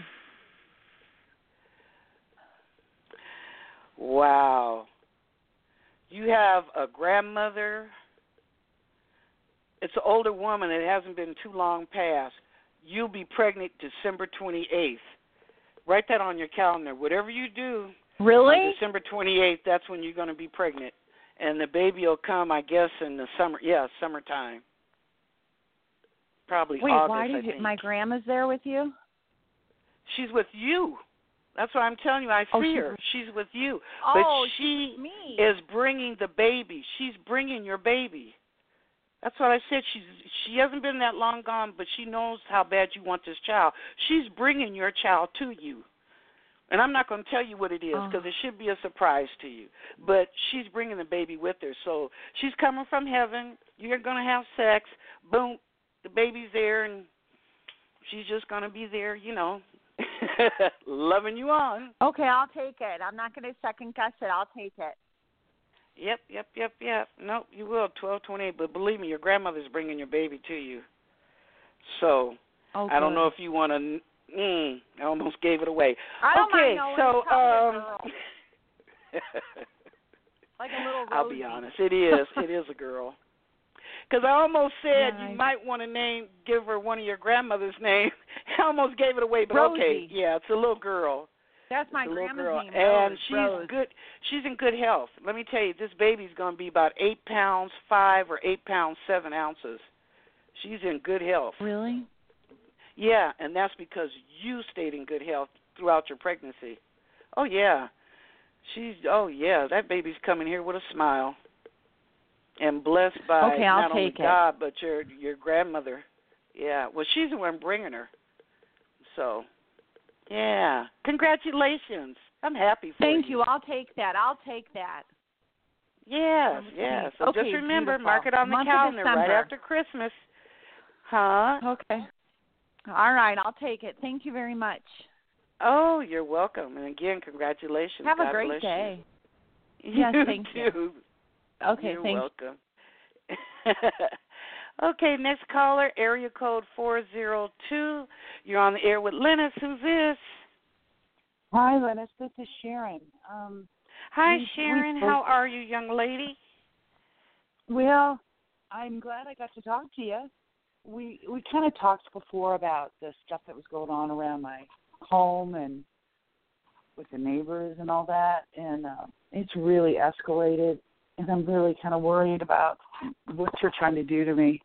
Wow. You have a grandmother. It's an older woman. It hasn't been too long past. You'll be pregnant December twenty-eighth. Write that on your calendar. Whatever you do,
Really?
on December twenty-eighth, that's when you're going to be pregnant. And the baby will come, I guess, in the summer. Yeah, summertime. Probably
Wait,
August,
why
I
did you,
think.
my grandma's there with you?
She's with you. That's what I'm telling you. I
Oh,
see
she's-
her. She's with you.
Oh,
but
she's
she
with me.
is bringing the baby. She's bringing your baby. That's what I said. She's she hasn't been that long gone, but she knows how bad you want this child. She's bringing your child to you. And I'm not going to tell you what it is because
Oh.
it should be a surprise to you. But she's bringing the baby with her. So she's coming from heaven. You're going to have sex. Boom. The baby's there, and she's just going to be there, you know, loving you on.
Okay, I'll take it. I'm not going to second guess it. I'll take it.
Yep, yep, yep, yep. Nope, you will, twelve twenty-eight. But believe me, your grandmother's bringing your baby to you. So
Oh,
I don't
good.
know if you want to. Mm, I almost gave it away.
I don't
okay,
mind knowing
so
it's probably a
um,
girl. Like a little
I'll
Rosie.
be honest, it is. It is a girl. Because I almost said
Yeah,
you
I-
might want to name, give her one of your grandmother's names. I almost gave it away, but
Rosie.
okay, yeah, it's a little girl.
That's my
It's a little
grandma's
girl,
name,
and
Rose.
she's
Rose.
good. She's in good health. Let me tell you, this baby's going to be about eight pounds five or eight pounds seven ounces. She's in good health.
Really?
Yeah, and that's because you stayed in good health throughout your pregnancy. Oh yeah, she's. Oh yeah, that baby's coming here with a smile, and blessed by
Okay, I'll
not only
take it.
God but your your grandmother. Yeah, well, she's the one bringing her. So, yeah, congratulations. I'm happy for
Thank
you.
you. I'll take that. I'll take that.
Yes, yes. So
Okay,
just remember,
beautiful.
mark it on the
Month of
calendar right
December.
after Christmas. Huh?
Okay. All right, I'll take it. Thank you very much.
Oh, you're welcome. And again, congratulations.
Have
God
a great
bless
day.
You.
Yes,
you
thank
too.
you. Okay,
You're
thanks.
welcome. Okay, next caller, area code four zero two. You're on the air with Linus. Who's this?
Hi, Lennis. This is Sharon. Um,
Hi,
we,
Sharon.
we
How are you, young lady?
Well, I'm glad I got to talk to you. We we kind of talked before about the stuff that was going on around my home and with the neighbors and all that, and uh, it's really escalated, and I'm really kind of worried about what you're trying to do to me.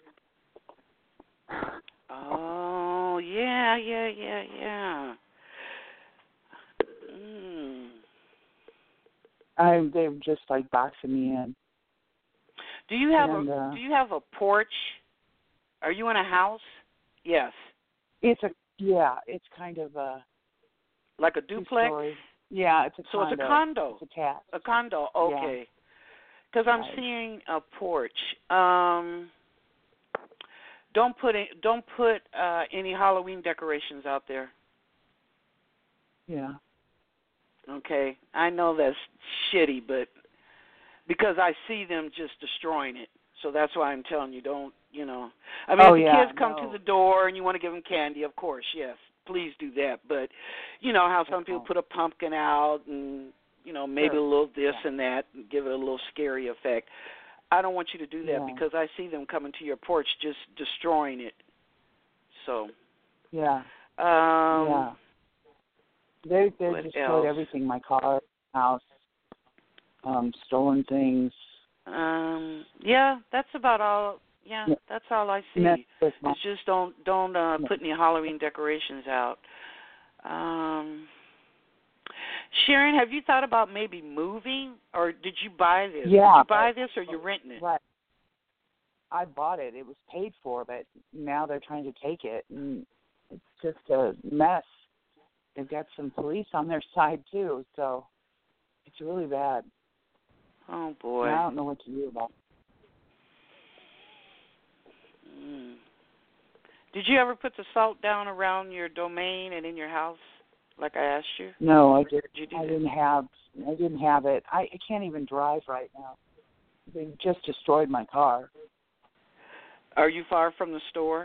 Oh, yeah, yeah, yeah, yeah. Mm.
I they're just like boxing me in.
Do you have
and,
a
uh,
Do you have a porch? Are you in a house? Yes.
It's a yeah. It's kind of a
Like a duplex?
two-story. Yeah, it's a
so
condo.
it's a condo.
It's attached.
A condo. Okay. Because
Yeah.
I'm
Right.
seeing a porch. Um, don't put it, don't put uh, any Halloween decorations out there.
Yeah.
Okay. I know that's shitty, but because I see them just destroying it. So that's why I'm telling you, don't, you know. I mean,
Oh,
if the
yeah,
kids come
no.
to the door and you want to give them candy, of course, yes, please do that. But, you know, how some
Okay.
people put a pumpkin out and, you know, maybe
Sure.
a little this
Yeah.
and that and give it a little scary effect. I don't want you to do that
Yeah.
because I see them coming to your porch just destroying it. So,
Yeah.
um,
yeah. They they
what
destroyed
else?
everything. My car, house, um, stolen things.
Um, yeah, that's about all. Yeah,
Yeah.
that's all I see.
And that's just my,
It's just don't don't uh,
yeah.
put any Halloween decorations out. Um, Sharon, have you thought about maybe moving, or did you buy this?
Yeah,
Did you buy
but-
this, or you're renting it?
Right. I bought it. It was paid for, but now they're trying to take it, and it's just a mess. They've got some police on their side too, so it's really bad.
Oh boy.
And I don't know what to do about it.
Mm. Did you ever put the salt down around your domain and in your house, like I asked you?
No, I did.
Did you do
I
that?
didn't have. I didn't have it. I, I can't even drive right now. They just destroyed my car.
Are you far from the store?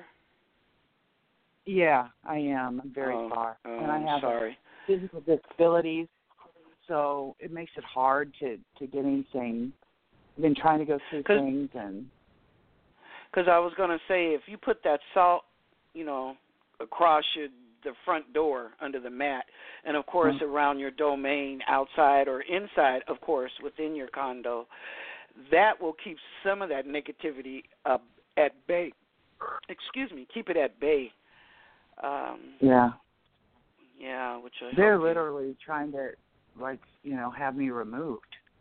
Yeah, I am. I'm very
oh,
far,
oh,
and I
I'm
have
sorry.
physical disabilities, so it makes it hard to to get anything. I've been trying to go through things, and
because I was going to say, if you put that salt, you know, across your the front door under the mat, and of course
mm-hmm.
around your domain, outside or inside, of course within your condo, that will keep some of that negativity uh, at bay. Excuse me, keep it at bay. Um,
yeah,
yeah, which will
they're
help you.
literally trying to, like, you know, have me removed.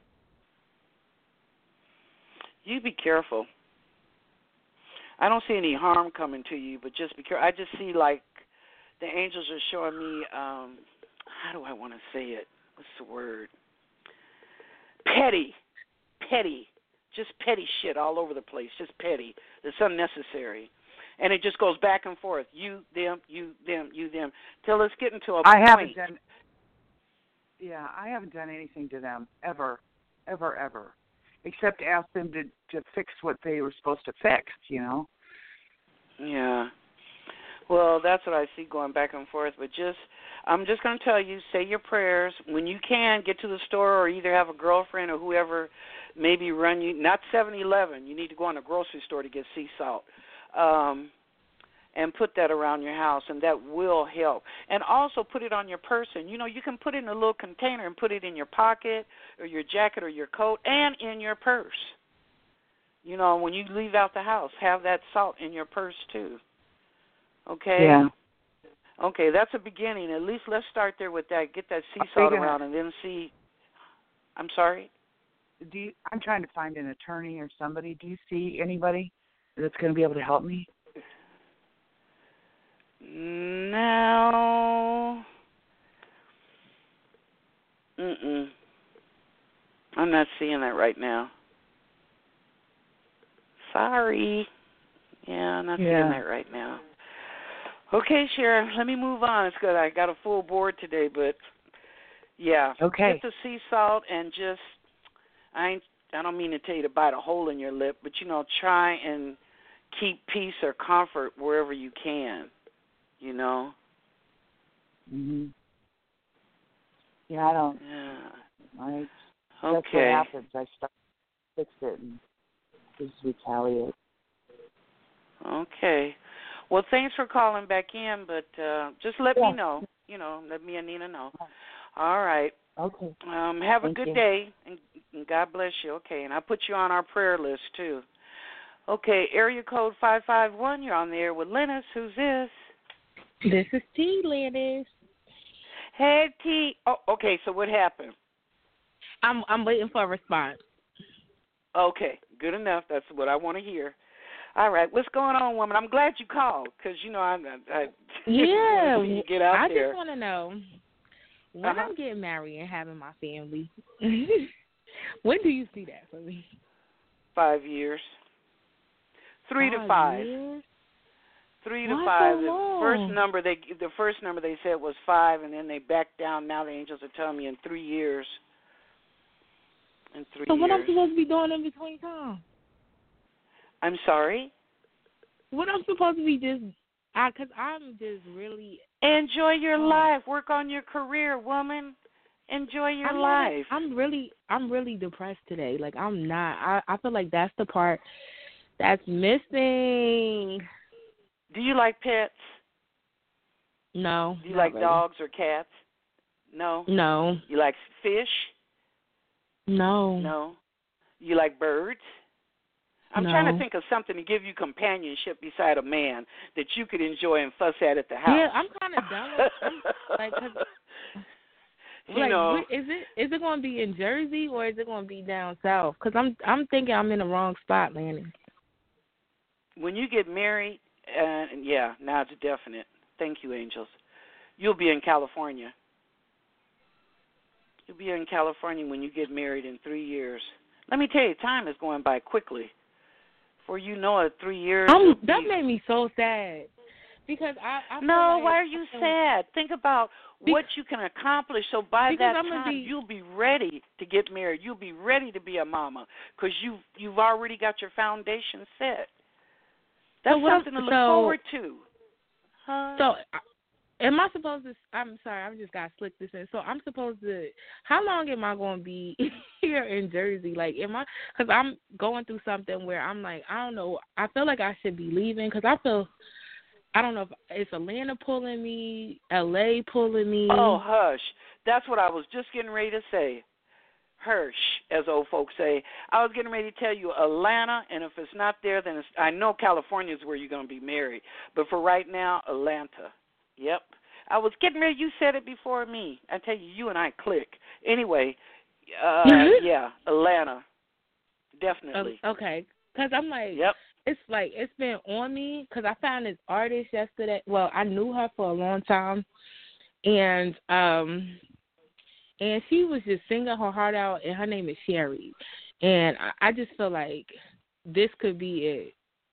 You be careful. I don't see any harm coming to you, but just be careful. I just see, like, the angels are showing me, um, how do I want to say it? What's the word? Petty. Petty. Just petty shit all over the place. Just petty. It's unnecessary. And it just goes back and forth. You, them, you, them, you, them. Till it's getting to a
I
point.
haven't done. Yeah, I haven't done anything to them ever, ever, ever, except ask them to to fix what they were supposed to fix. You know.
Yeah. Well, that's what I see going back and forth. But just, I'm just going to tell you, say your prayers. When you can, get to the store or either have a girlfriend or whoever maybe run you, not seven eleven. You need to go in a grocery store to get sea salt. Um, and put that around your house, and that will help. And also put it on your person. You know, you can put it in a little container and put it in your pocket or your jacket or your coat and in your purse. You know, when you leave out the house, have that salt in your purse too. Okay?
Yeah.
Okay, that's a beginning. At least let's start there with that. Get that sea salt
gonna,
around and then see. I'm sorry?
Do you, I'm trying to find an attorney or somebody. Do you see anybody that's going to be able to help me?
No. Mm-mm. I'm not seeing that right now. Sorry. Yeah, I'm not
Yeah.
seeing that right now. Okay, Sharon, let me move on. It's good. I got a full board today, but yeah.
Okay.
Get the sea salt and just, I ain't, I don't mean to tell you to bite a hole in your lip, but, you know, try and keep peace or comfort wherever you can, you know.
Mhm. Yeah, I don't.
Yeah.
I,
Okay.
That's what happens. I start to fix it and just retaliate.
Okay. Well, thanks for calling back in, but uh, just let
Yeah.
me know. You know, let me and Nina know. All right.
Okay.
Um, have a
Thank
good
you.
day, and, and God bless you. Okay, and I'll put you on our prayer list, too. Okay, area code five five one, you're on the air with Lennis. Who's this?
This is T, Lennis.
Hey, T. Oh, okay, so what happened?
I'm I'm waiting for a response.
Okay, good enough. That's what I want to hear. All right, what's going on, woman? I'm glad you called because, you know, I, I,
Yeah,
I see you get out
I
there.
just want to know when
Uh-huh.
I'm getting married and having my family. When do you see that for me?
Five years. Three
five
to five.
Years?
Three
Why
to five.
so
The
long?
first number they the first number they said was five, and then they backed down. Now the angels are telling me in three years. In three
So
years.
what I'm supposed to be doing in between time?
I'm sorry.
What I'm supposed to be just, I, cause I'm just really.
Enjoy your
Oh.
life. Work on your career, woman. Enjoy your
I'm
life.
Not, I'm really, I'm really depressed today. Like I'm not. I, I feel like that's the part that's missing.
Do you like pets?
No.
Do you
not
like
really.
dogs or cats? No.
No.
You like fish?
No.
No. You like birds? I'm
no.
trying to think of something to give you companionship beside a man that you could enjoy and fuss at at the house.
Yeah, I'm kind of done with. I'm like, cause,
you
like,
know,
where- is it is it going to be in Jersey or is it going to be down south? Because I'm I'm thinking I'm in the wrong spot, Lanny.
when you get married, uh, and yeah, now it's definite. Thank you, angels. You'll be in California. You'll be in California when you get married in three years. Let me tell you, time is going by quickly. For you know it, three years.
I'm,
it'll
that
be...
made me so sad because I. I feel
No,
like
why are you sad? Think about what you can accomplish. So by
because
that
I'm gonna
time,
be-
you'll be ready to get married. You'll be ready to be a mama because you've you've already got your foundation set. That's
So what I'm-
something to look
so-
forward to. Huh?
So, am I supposed to? I'm sorry, I just got slick this in. So I'm supposed to. How long am I going to be here in Jersey? Like, am I? Because I'm going through something where I'm like, I don't know. I feel like I should be leaving because I feel. I don't know if it's Atlanta pulling me, L A pulling me.
Oh, hush. That's what I was just getting ready to say. Hirsch, as old folks say. I was getting ready to tell you Atlanta, and if it's not there, then it's, I know California is where you're going to be married. But for right now, Atlanta. Yep. I was getting ready. You said it before me. I tell you, you and I click. Anyway, uh, yeah, Atlanta. Definitely.
Um, okay. Because I'm like,
yep.
It's like it's been on me because I found this artist yesterday. Well, I knew her for a long time, and um, and she was just singing her heart out, and her name is Sherry, and I, I just feel like this could be it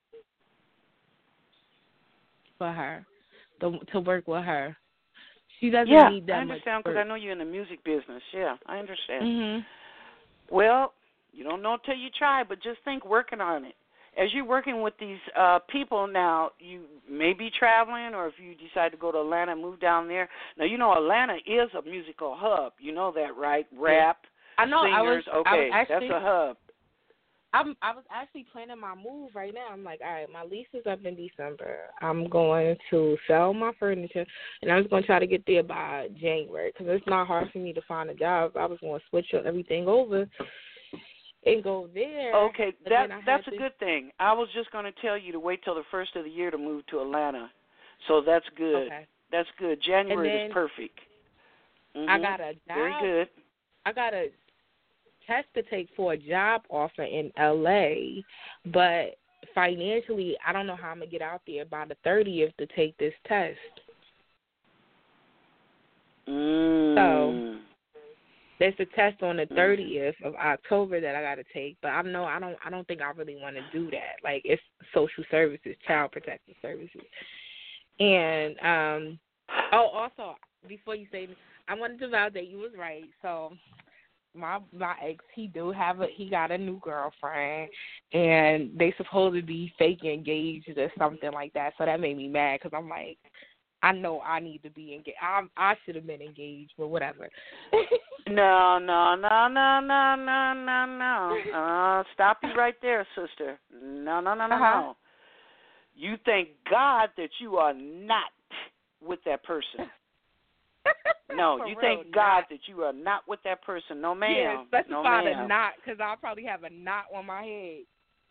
for her to to work with her. She doesn't
yeah,
need that
I understand because
much
I know you're in the music business. Yeah, I understand.
Mm-hmm.
Well, you don't know until you try, but just think working on it. As you're working with these uh, people now, you may be traveling, or if you decide to go to Atlanta and move down there. Now, you know Atlanta is a musical hub. You know that, right? Rap,
I know.
singers.
I was,
okay,
I was actually,
that's a hub.
I'm, I was actually planning my move right now. I'm like, all right, my lease is up in December. I'm going to sell my furniture, and I'm just going to try to get there by January because it's not hard for me to find a job. I was going to switch everything over and go there.
Okay, that that's
to...
a good thing. I was just going to tell you to wait till the first of the year to move to Atlanta. So that's good.
Okay.
That's good. January
then,
is perfect. Mm-hmm.
I got a job.
Very good.
I got a test to take for a job offer in L A, but financially, I don't know how I'm going to get out there by the thirtieth to take this test.
Mm.
So there's a test on the thirtieth of October that I got to take, but I know I don't I don't think I really want to do that. Like it's social services, child protective services. And um oh also before you say I wanted to validate you was right. So my my ex he do have a he got a new girlfriend and they supposed to be fake engaged or something like that. So that made me mad because I'm like I know I need to be engaged. I I should have been engaged, but whatever.
No, no, no, no, no, no, no, no. Uh, stop you right there, sister. No, no, no, no,
uh-huh.
no. You thank God that you are not with that person. No,
For
you
real,
thank God
not.
that you are not with that person. No, ma'am.
Yeah, specify
no,
the
ma'am.
knot, because I'll probably have a knot on my head.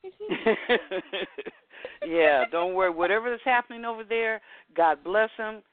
Yeah, don't worry. Whatever is happening over there, God bless him.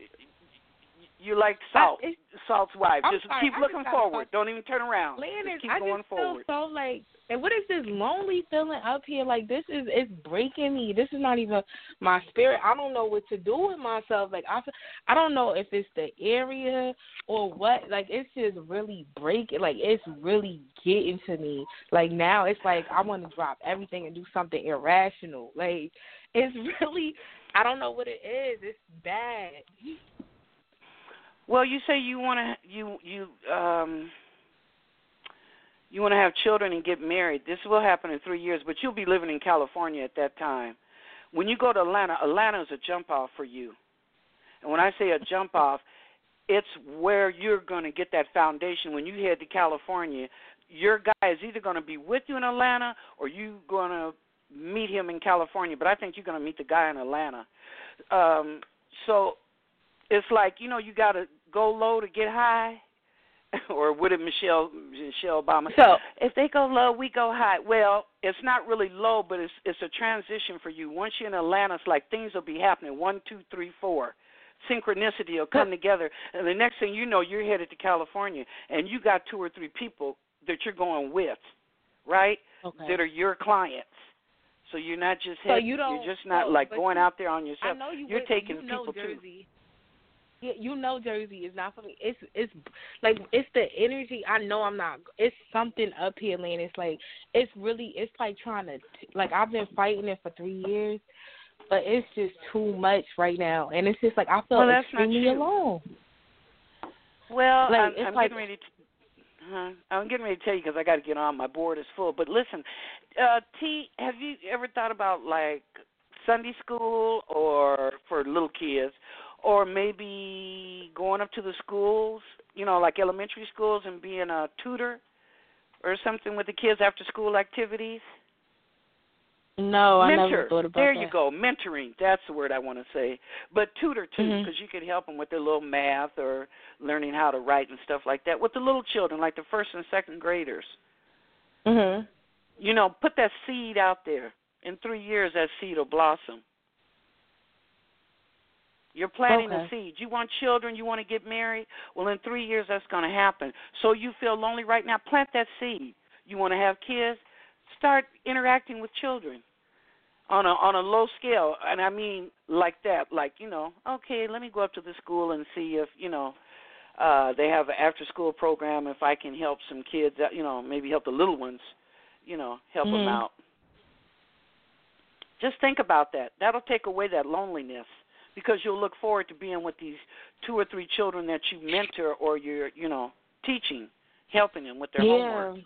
You're like Salt,
I,
Salt's wife.
I'm
just
sorry,
keep
I
looking
just gotta
forward.
talk.
Don't even turn around.
Landon,
just keep
I
going
just
forward.
feel so like, and what is this lonely feeling up here? Like, this is, it's breaking me. This is not even my spirit. I don't know what to do with myself. Like, I, I don't know if it's the area or what. Like, it's just really breaking. Like, it's really getting to me. Like, now it's like I want to drop everything and do something irrational. Like, it's really, I don't know what it is. It's bad.
Well, you say you want to you you um you want to have children and get married. This will happen in three years, but you'll be living in California at that time. When you go to Atlanta, Atlanta is a jump off for you. And when I say a jump off, it's where you're going to get that foundation. When you head to California, your guy is either going to be with you in Atlanta or you're going to meet him in California. But I think you're going to meet the guy in Atlanta. Um, so it's like, you know, you got to go low to get high. Or would it Michelle Michelle Obama?
So
if they go low, we go high. Well, it's not really low, but it's it's a transition for you. Once you're in Atlanta, it's like things will be happening. One, two, three, four. Synchronicity will come together, and the next thing you know, you're headed to California, and you got two or three people that you're going with, right?
okay.
That are your clients. So you're not just
so
head,
you don't,
you're just not
so,
like
but
going
you,
out there on yourself.
I know you
you're
would,
taking
you know
people
Jersey.
too.
Yeah, you know Jersey is not for me. It's it's like it's the energy. I know I'm not. It's something up here, man. It's like it's really. It's like trying to like I've been fighting it for three years, but it's just too much right now, and it's just like I feel
well, that's
extremely
not you.
alone.
Well,
like,
I'm,
it's
I'm
like,
getting ready to. Huh? I'm getting ready to tell you because I got to get on. My board is full. But listen, uh, T, have you ever thought about like Sunday school or for little kids? Or maybe going up to the schools, you know, like elementary schools and being a tutor or something with the kids after school activities?
No, I
Mentor.
never thought about
there
that.
There you go, mentoring. That's the word I want to say. But tutor, too, because
mm-hmm.
you could help them with their little math or learning how to write and stuff like that. With the little children, like the first and second graders.
Mhm.
You know, put that seed out there. In three years, that seed will blossom. You're planting
okay.
a seed. You want children, you want to get married? Well, in three years, that's going to happen. So you feel lonely right now, plant that seed. You want to have kids? Start interacting with children on a on a low scale. And I mean like that, like, you know, okay, let me go up to the school and see if, you know, uh, they have an after-school program, if I can help some kids, you know, maybe help the little ones, you know, help
mm-hmm.
them out. Just think about that. That'll take away that loneliness. Because you'll look forward to being with these two or three children that you mentor or you're, you know, teaching, helping them with their
yeah.
homework.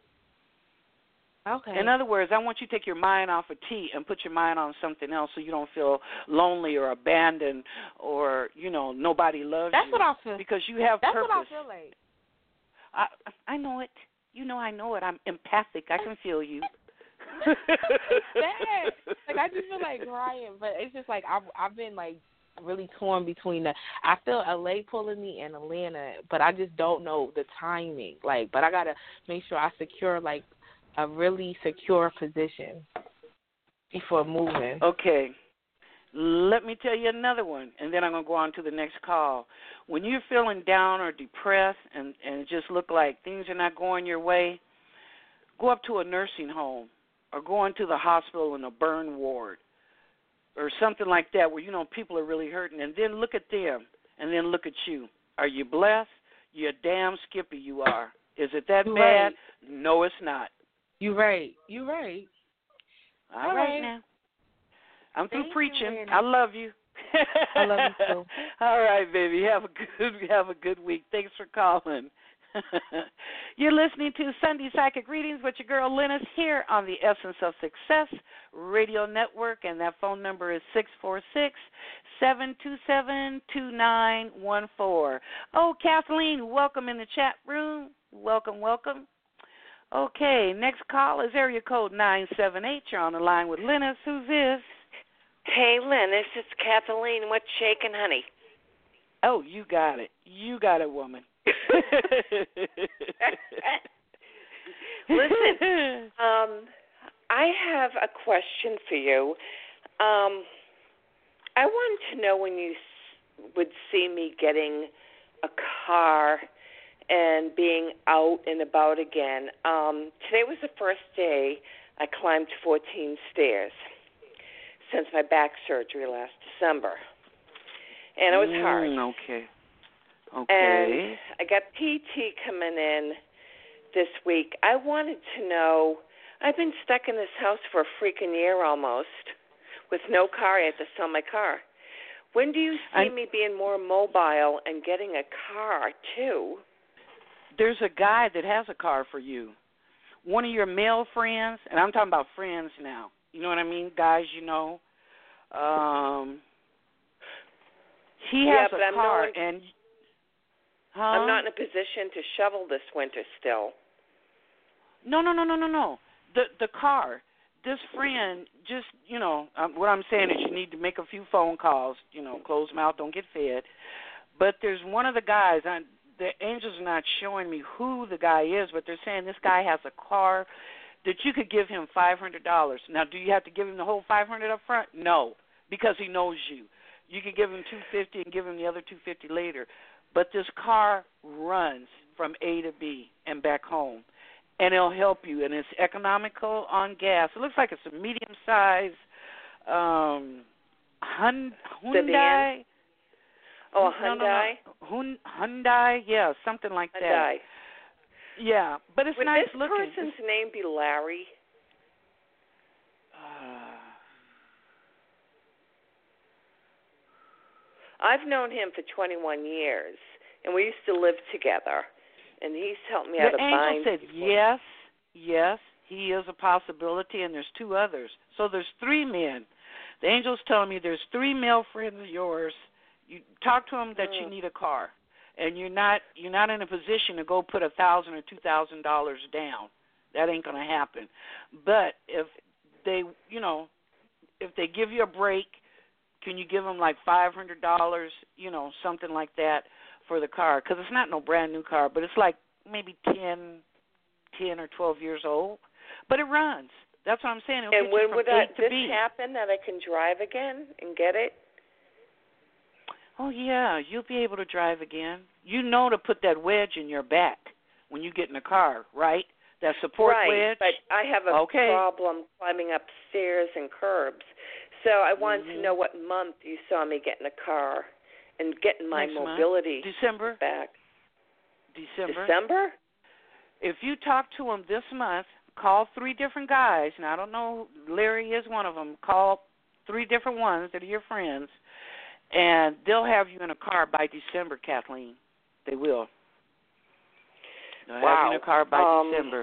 Okay.
In other words, I want you to take your mind off of T and put your mind on something else so you don't feel lonely or abandoned or, you know, nobody loves
That's
you.
what I feel.
Because you have
That's
purpose.
That's what I feel like.
I, I know it. You know I know it. I'm empathic. I can feel you.
Bad. Like I just feel like crying, but it's just like I've I've been like really torn between the. I feel L A pulling me and Atlanta, but I just don't know the timing. Like, but I gotta make sure I secure like a really secure position before moving.
Okay. Let me tell you another one, and then I'm gonna go on to the next call. When you're feeling down or depressed, and and it just look like things are not going your way, go up to a nursing home. Or going to the hospital in a burn ward or something like that where, you know, people are really hurting. And then look at them and then look at you. Are you blessed? You're damn skippy you are. Is it that
You're
bad?
right.
No, it's not.
You're right. You're right.
All,
All
right.
right
now. I'm
Thank
through preaching.
You,
I love you.
I love you too.
All right, baby. Have a good have a good week. Thanks for calling. You're listening to Sunday Psychic Readings with your girl Linus here on the Essence of Success Radio Network, and that phone number is six four six, seven two seven, two nine one four. Oh, Kathleen, welcome in the chat room. Welcome, welcome. Okay, next call is area code nine seven eight. You're on the line with Linus. Who's this?
Hey, Linus, it's Kathleen. What's shaking, honey?
Oh, you got it. You got it, woman.
Listen, um, I have a question for you. Um, I wanted to know when you s- would see me getting a car and being out and about again. Um, today was the first day I climbed fourteen stairs since my back surgery last December. And it was hard.
Mm, okay. Okay.
And I got P T coming in this week. I wanted to know, I've been stuck in this house for a freaking year almost with no car. I had to sell my car. When do you see
I,
me being more mobile and getting a car, too?
There's a guy that has a car for you. One of your male friends, and I'm talking about friends now. You know what I mean? Guys, you know. Um, he
yeah,
has
but
a
I'm
car,
not,
and huh?
I'm not in a position to shovel this winter still.
No, no, no, no, no, no. The the car. This friend, just you know, um, what I'm saying is you need to make a few phone calls. You know, closed mouth don't get fed. But there's one of the guys. I, the angels are not showing me who the guy is, but they're saying this guy has a car that you could give him five hundred dollars. Now, do you have to give him the whole five hundred dollars up front? No, because he knows you. You could give him two hundred fifty dollars and give him the other two hundred fifty dollars later. But this car runs from A to B and back home, and it'll help you, and it's economical on gas. It looks like it's a medium-sized um, Hyundai.
Vivian? Oh, a
no,
Hyundai?
No, no. Hyundai, yeah, something like
Hyundai.
that. Yeah, but it's
Would
nice
this
looking.
person's name be Larry?
Uh,
I've known him for twenty-one years, and we used to live together, and he's helped me
the
out of
angel
bind.
said
before.
yes, yes, he is a possibility, and there's two others. So there's three men. The angel's telling me there's three male friends of yours. You talk to them that
Mm.
you need a car, and you're not you're not in a position to go put a thousand or two thousand dollars down. That ain't gonna happen. But if they, you know, if they give you a break, can you give them like five hundred dollars, you know, something like that for the car? Because it's not no brand new car, but it's like maybe ten, ten or twelve years old. But it runs. That's what I'm saying. It'll
And
get
when
you from
would
A
that,
to
this
B.
happen, that I can drive again and get it?
Oh, yeah, you'll be able to drive again. You know to put that wedge in your back when you get in the car, right? That support
right,
wedge.
but I have a
okay.
problem climbing up stairs and curbs. So I wanted
mm-hmm.
to know what month you saw me get in a car and getting my
Next
mobility
month. December.
back.
December.
December?
If you talk to them this month, call three different guys. Now, I don't know, Larry is one of them. Call three different ones that are your friends, and they'll have you in a car by December, Kathleen. They will. They'll
wow.
have you in a car by
um,
December.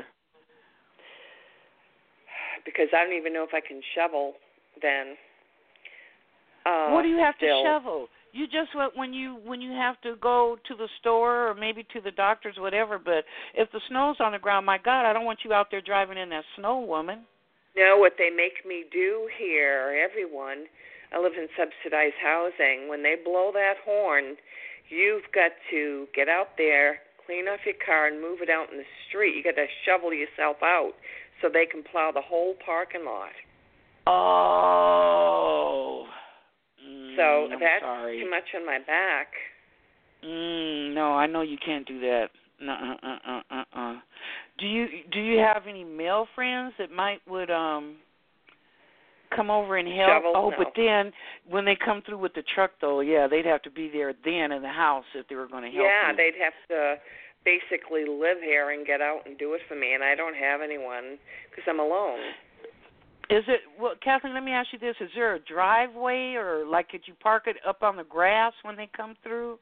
Because I don't even know if I can shovel then. Uh,
what do you have
still.
to shovel? You just when you when you have to go to the store or maybe to the doctor's, whatever. But if the snow's on the ground, my God, I don't want you out there driving in that snow, woman.
No, what they make me do here, everyone, I live in subsidized housing. When they blow that horn, you've got to get out there, clean off your car, and move it out in the street. You got to shovel yourself out so they can plow the whole parking lot.
Oh.
So
mm,
that's
sorry.
too much on my back.
Mm, no, I know you can't do that. No, uh, uh, uh, uh, uh. Do you do you have any male friends that might would um come over and help?
Shovel?
Oh,
No.
but then when they come through with the truck, though, yeah, they'd have to be there then in the house if they were going to help.
Yeah,
you.
they'd have to basically live here and get out and do it for me, and I don't have anyone because I'm alone.
Is it, well, Kathleen, let me ask you this. Is there a driveway or, like, could you park it up on the grass when they come through?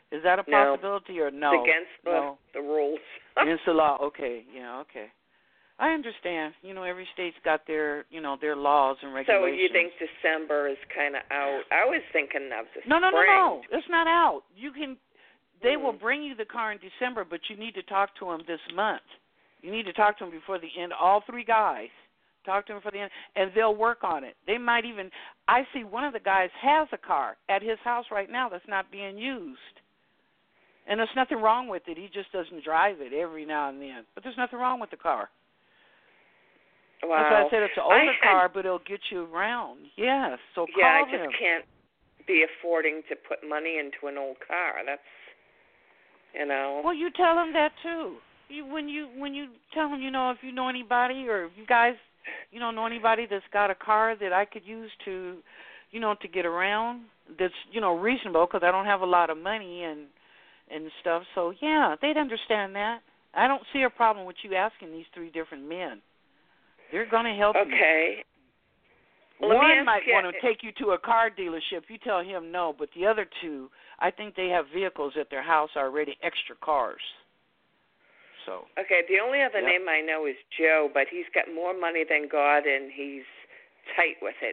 Is that a
No.
possibility or no?
It's against the,
no.
the rules.
Against the law. Okay. Yeah. Okay. I understand. You know, every state's got their, you know, their laws and regulations.
So you think December is kind of out? I was thinking of the
no, no,
spring.
no, no. It's not out. You can. They
Hmm.
will bring you the car in December, but you need to talk to them this month. You need to talk to them before the end. All three guys. Talk to them for the end, and they'll work on it. They might even. I see one of the guys has a car at his house right now that's not being used. And there's nothing wrong with it. He just doesn't drive it every now and then. But there's nothing wrong with the car.
Wow.
That's why I said it's an older
had,
car, but it'll get you around. Yes, so call
yeah, I
them.
just can't be affording to put money into an old car. That's, you know.
Well, you tell them that too. You, when you when you tell them, you know, if you know anybody or if you guys, you know, know anybody that's got a car that I could use to, you know, to get around, that's, you know, reasonable because I don't have a lot of money and and stuff. So yeah, they'd understand that. I don't see a problem with you asking these three different men. They're going to help
okay.
you.
Okay. Well,
one might
you,
want to take you to a car dealership. You tell him no, but the other two, I think they have vehicles at their house already, extra cars. So.
Okay, the only other
yep.
name I know is Joe, but he's got more money than God, and he's tight with it.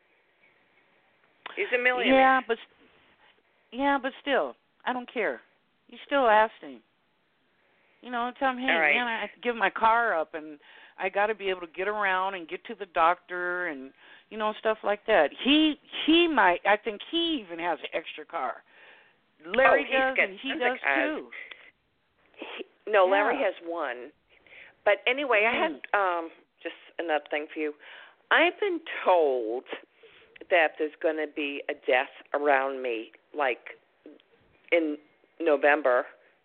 He's a millionaire.
Yeah, but yeah, but still, I don't care. You still ask him. You know, tell him, hey,
right.
man, I have to give my car up, and I got to be able to get around and get to the doctor, and you know, stuff like that. He he might. I think he even has an extra car. Larry
oh,
does, and he does too.
He, no,
yeah.
Larry has one. But anyway,
mm.
I had um, just another thing for you. I've been told that there's going to be a death around me, like in November,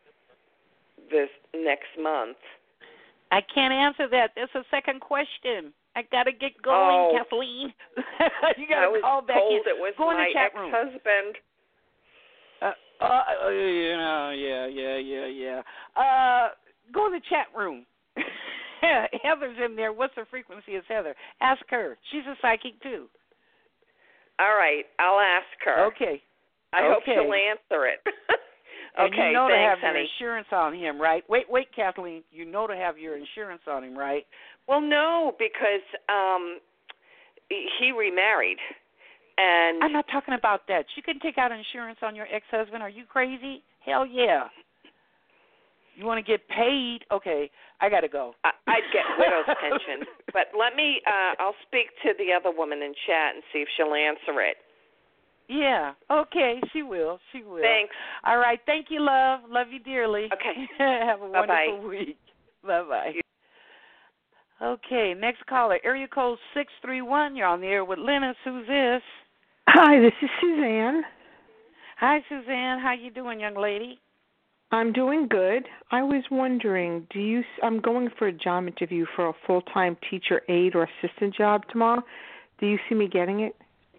this next month.
I can't answer that. That's a second question. I got to get going,
oh,
Kathleen. You got to call back
in.
in.
It was
Go in
my
the chat room.
ex-husband.
Uh, uh, you know, yeah, yeah, yeah, yeah. Uh, go in the chat room. Heather's in there. What's the frequency of Heather? Ask her. She's a psychic, too.
All right. I'll ask her.
Okay.
I
okay.
hope she'll answer it.
And
okay,
you know
thanks,
to have
honey.
your insurance on him, right? Wait, wait, Kathleen. You know to have your insurance on him, right?
Well, no, because um, he remarried. And
I'm not talking about that. You can take out insurance on your ex-husband. Are you crazy? Hell yeah. You want to get paid? Okay, I got to go.
I, I'd get widow's pension. But let me, uh, I'll speak to the other woman in chat and see if she'll answer it.
Yeah, okay, she will. She will.
Thanks.
All right, thank you, love. Love you dearly.
Okay.
Have a
Bye-bye.
wonderful week. Bye-bye. Okay, next caller, area code six three one. You're on the air with Lennis. Who's this?
Hi, this is Suzanne.
Hi, Suzanne. How you doing, young lady?
I'm doing good. I was wondering, do you? I'm going for a job interview for a full-time teacher aide or assistant job tomorrow. Do you see me getting it?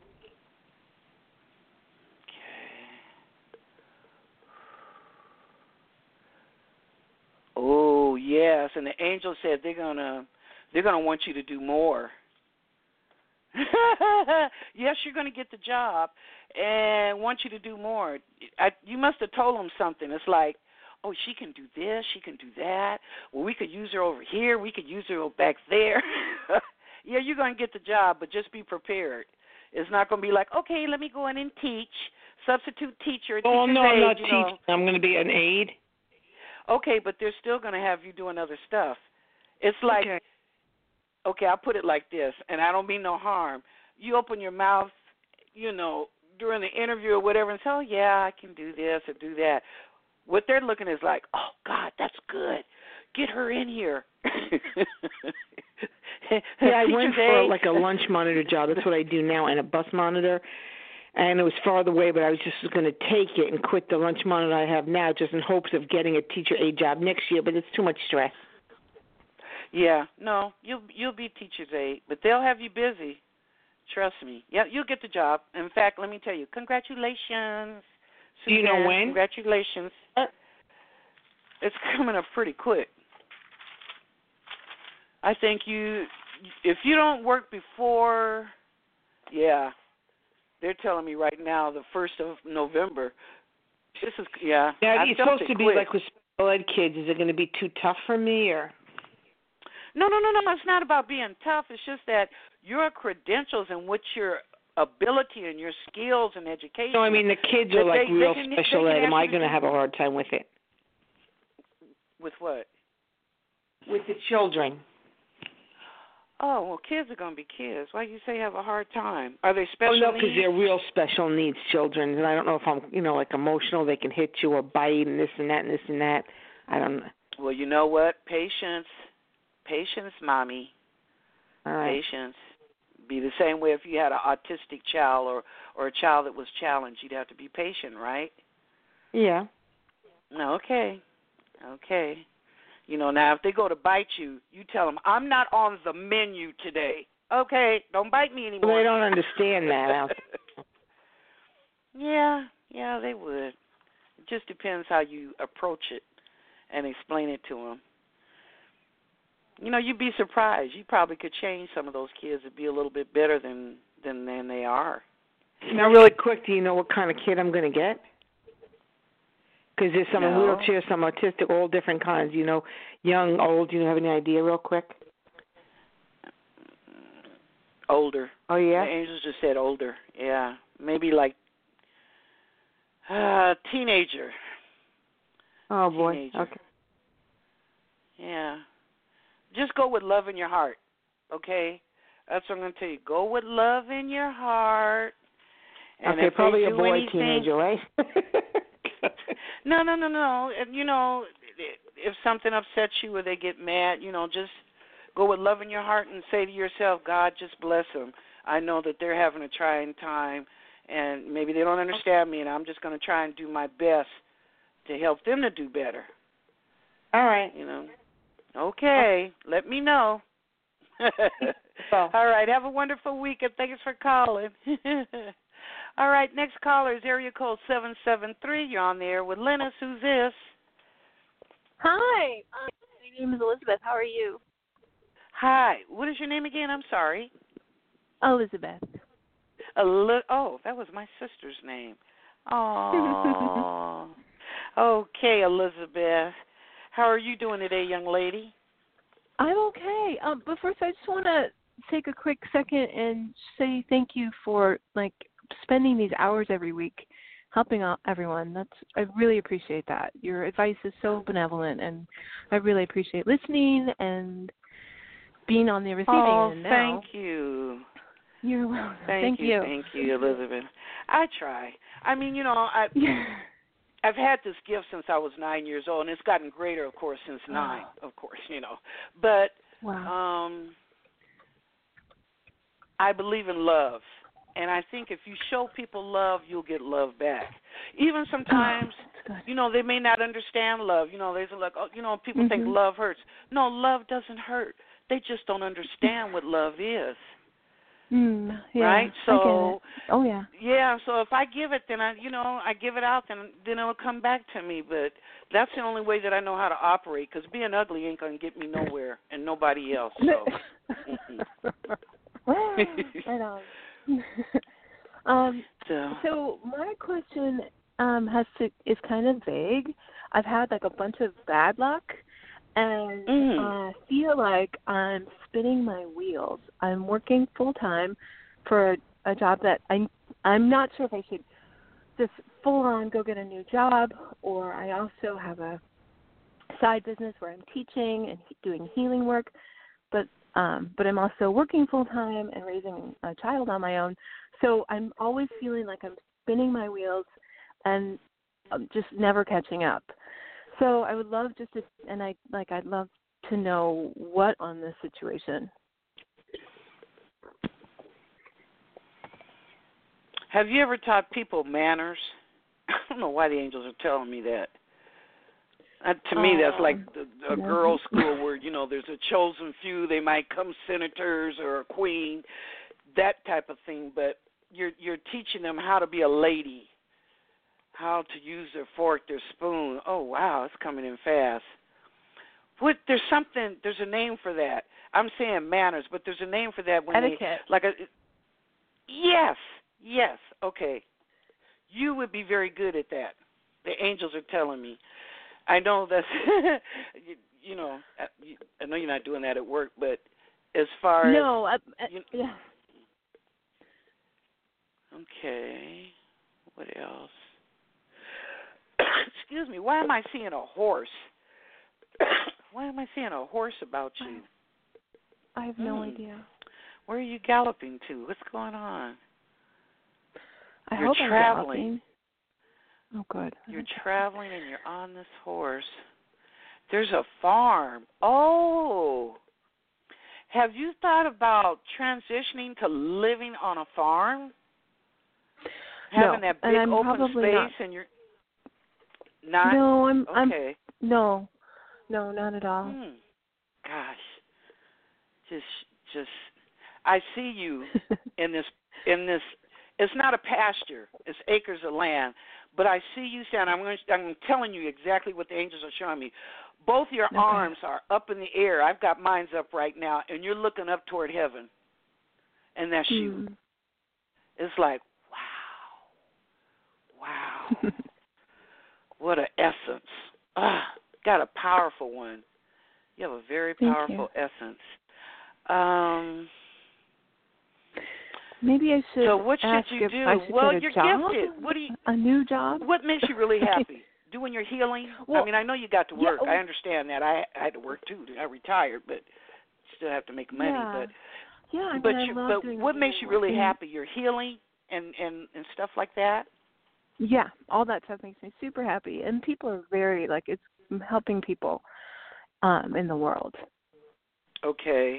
Oh yes, and the angel said they're gonna they're gonna want you to do more. Yes, you're gonna get the job, and want you to do more. I, you must have told them something. It's like, oh, she can do this, she can do that. Well, we could use her over here. We could use her back there. Yeah, you're gonna get the job, but just be prepared. It's not gonna be like, okay, let me go in and teach, substitute teacher.
Oh no, I'm
aide,
not
you
teaching.
know.
I'm going to be an aide.
Okay, but they're still going to have you doing other stuff. It's like,
okay.
okay, I'll put it like this, and I don't mean no harm. You open your mouth, you know, during the interview or whatever and say, oh, yeah, I can do this or do that. What they're looking is like, oh, God, that's good. Get her in here.
Yeah, I went for like a lunch monitor job. That's what I do now, and a bus monitor. And it was farther away, but I was just going to take it and quit the lunch monitor I have now just in hopes of getting a teacher aide job next year, but it's too much stress.
Yeah, no, you'll you'll be teacher's aide, but they'll have you busy. Trust me. Yeah, you'll get the job. In fact, let me tell you, congratulations.
Do you know
Suzanne,
when?
Congratulations. It's coming up pretty quick. I think you, if you don't work before, yeah, they're telling me right now the first of November. This is yeah.
Now,
I
it's
felt
supposed
it
to be
quick.
like with special ed kids. Is it going to be too tough for me, or?
No, no, no, no. It's not about being tough. It's just that your credentials and what your ability and your skills and education.
No, I mean the kids
that
are like
they,
real
they can,
special
they
ed.
can
Am I
actually
going to
do-
have a hard time with it?
With what?
With the children.
Oh, well, kids are going to be kids. Why do you say have a hard time? Are they special
Oh no, because
needs?
they're real special needs children, and I don't know if I'm, you know, like emotional. They can hit you or bite and this and that and this and that. I don't know.
Well, you know what? Patience, patience, mommy.
All right.
Patience. Be the same way if you had an autistic child or or a child that was challenged. You'd have to be patient, right?
Yeah.
Okay. Okay. You know, now if they go to bite you, you tell them, I'm not on the menu today. Okay, don't bite me anymore.
Well, they don't understand that. Al.
yeah, yeah, they would. It just depends how you approach it and explain it to them. You know, you'd be surprised. You probably could change some of those kids to be a little bit better than than, than they are.
Now, really quick, do you know what kind of kid I'm going to get? Because there's some in
No.
wheelchairs, some autistic, all different kinds. You know, young, old. Do you have any idea, real quick?
Older.
Oh yeah.
The angels just said older. Yeah, maybe like uh, teenager.
Oh boy.
Teenager.
Okay.
Yeah. Just go with love in your heart. Okay, that's what I'm going to tell you. Go with love in your heart. And
okay,
if
probably
they
a
do
boy
anything,
teenager, right?
No, no, no, no. You know, if something upsets you or they get mad, you know, just go with love in your heart and say to yourself, God, just bless them. I know that they're having a trying time, and maybe they don't understand me, and I'm just going to try and do my best to help them to do better.
All right.
You know. Okay. Let me know.
So.
All right. Have a wonderful week, and thanks for calling. All right, next caller is area code seven seven three. You're on the air with Lennis. Who's this?
Hi, um, my name is Elizabeth. How are you?
Hi. What is your name again? I'm sorry.
Elizabeth.
Eli- oh, that was my sister's name. Oh. Okay, Elizabeth. How are you doing today, young lady?
I'm okay. Um, but first, I just want to take a quick second and say thank you for like spending these hours every week helping out everyone. That's I really appreciate that. Your advice is so benevolent, and I really appreciate listening and being on the receiving
oh,
end now.
Thank you.
You're welcome.
Thank,
thank
you,
you.
Thank you, Elizabeth. I try. I mean, you know, I, I've had this gift since I was nine years old, and it's gotten greater, of course, since nine,
oh.
of course, you know. But
wow.
um, I believe in love. And I think if you show people love, you'll get love back. Even sometimes,
oh,
you know, they may not understand love. You know, they're like, oh, you know, people
mm-hmm.
think love hurts. No, love doesn't hurt. They just don't understand what love is.
Mm, yeah,
right? So,
I get it. Oh yeah.
Yeah. So if I give it, then I, you know, I give it out, then then it'll come back to me. But that's the only way that I know how to operate. Because being ugly ain't gonna get me nowhere, and nobody else. So.
right on. um,
so.
so my question um, has to is kind of vague. I've had like a bunch of bad luck, and
mm.
I feel like I'm spinning my wheels. I'm working full time for a, a job that I I'm not sure if I should just full on go get a new job, or I also have a side business where I'm teaching and doing healing work, but Um, but I'm also working full-time and raising a child on my own. So I'm always feeling like I'm spinning my wheels and I'm just never catching up. So I would love just to, and I like I'd love to know what on this situation.
Have you ever taught people manners? I don't know why the angels are telling me that. Uh, to me, that's like the, a
no.
girls' school where, you know, there's a chosen few. They might come senators or a queen, that type of thing. But you're you're teaching them how to be a lady, how to use their fork, their spoon. Oh, wow, it's coming in fast. What? There's something, there's a name for that. I'm saying manners, but there's a name for that. When
Etiquette.
They, like a, yes, yes, okay. You would be very good at that. the angels are telling me. I know that's, you, you know, I know you're not doing that at work, but as far
no,
as.
No,
You,
yeah.
Okay. What else? Excuse me. Why am I seeing a horse? Why am I seeing a horse about you?
I have no
mm.
idea.
Where are you galloping to? What's going on?
I
you're
hope
traveling.
I'm galloping. Oh, good.
You're traveling and you're on this horse. There's a farm. Oh. Have you thought about transitioning to living on a farm? Having
no,
that big
and I'm
open
probably
space
not.
and you're not?
No, I'm.
Okay.
I'm, no, no, not at all.
Hmm. Gosh, just, just, I see you in this, in this. It's not a pasture; it's acres of land. But I see you standing. I'm going. I'm telling you exactly what the angels are showing me. Both your
okay.
arms are up in the air. I've got mine up right now, and you're looking up toward heaven, and that's
hmm.
you. It's like, wow, wow, what an essence. Ah, got a powerful one. You have a very powerful essence. Um,
Maybe I should.
So what
ask
should you
if
do?
I should
Well,
get a
you're
job?
gifted. What do you?
A new job?
What makes you really happy? Doing your healing?
Well,
I mean, I know you got to work.
Yeah,
I understand that. I, I had to work too. I retired, but still have to make money.
Yeah.
But
yeah, I
but
mean, I
you,
love
but
doing
what makes you really
working.
happy? Your healing and and and stuff like that.
Yeah, all that stuff makes me super happy, and people are very like it's helping people um in the world.
Okay.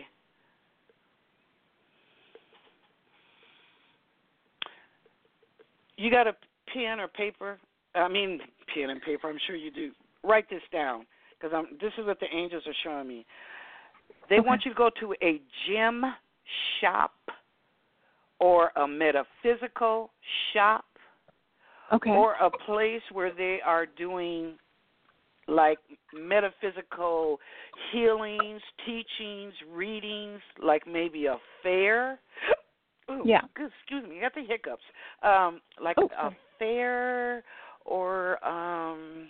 You got a pen or paper? I mean, pen and paper. I'm sure you do. Write this down because I'm. This is what the angels are showing me. They
okay.
want you to go to a gem shop or a metaphysical shop
Okay.
or a place where they are doing like metaphysical healings, teachings, readings, like maybe a fair. Ooh,
yeah.
Excuse me, I got the hiccups. Um, like
oh,
a fair or um.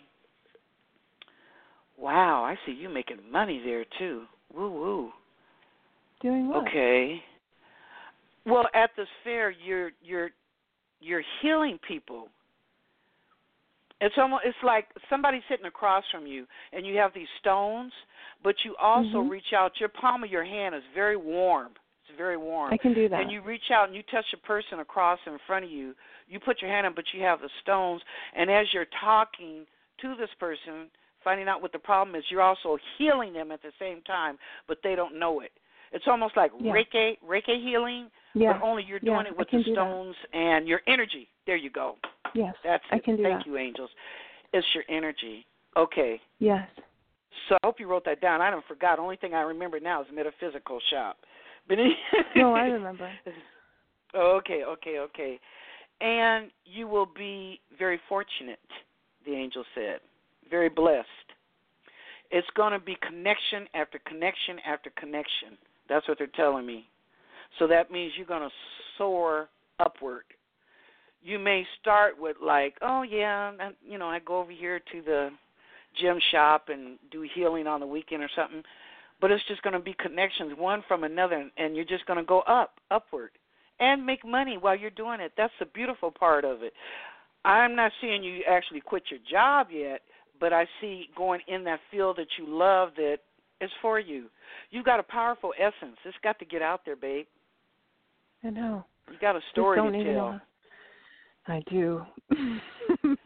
Wow, I see you making money there too. Woo woo.
Doing what?
Okay. Well, at this fair, you're you're you're healing people. It's almost it's like somebody sitting across from you, and you have these stones, but you also
mm-hmm.
reach out. Your palm of your hand is very warm. It's very warm.
I can do that.
And you reach out and you touch a person across in front of you. You put your hand in, but you have the stones. And as you're talking to this person, finding out what the problem is, you're also healing them at the same time, but they don't know it. It's almost like
yeah.
Reiki, Reiki healing,
yeah.
but only you're doing
yeah,
it with
the
stones and your energy. There you go.
Yes,
That's
I
it.
can do
Thank
that.
you, angels. It's your energy. Okay.
Yes.
So I hope you wrote that down. I don't forgot. The only thing I remember now is metaphysical shop. But
no, I remember.
Oh, okay, okay, okay. And you will be very fortunate, the angel said, very blessed. It's going to be connection after connection after connection. That's what they're telling me. So that means you're going to soar upward. You may start with like, oh, yeah, you know, I go over here to the gym shop and do healing on the weekend or something. But it's just going to be connections, one from another, and you're just going to go up, upward, and make money while you're doing it. That's the beautiful part of it. I'm not seeing you actually quit your job yet, but I see going in that field that you love that is for you. You've got a powerful essence. It's got to get out there, babe.
I know.
You got a story
don't
to
even
tell.
Know. I do.
um,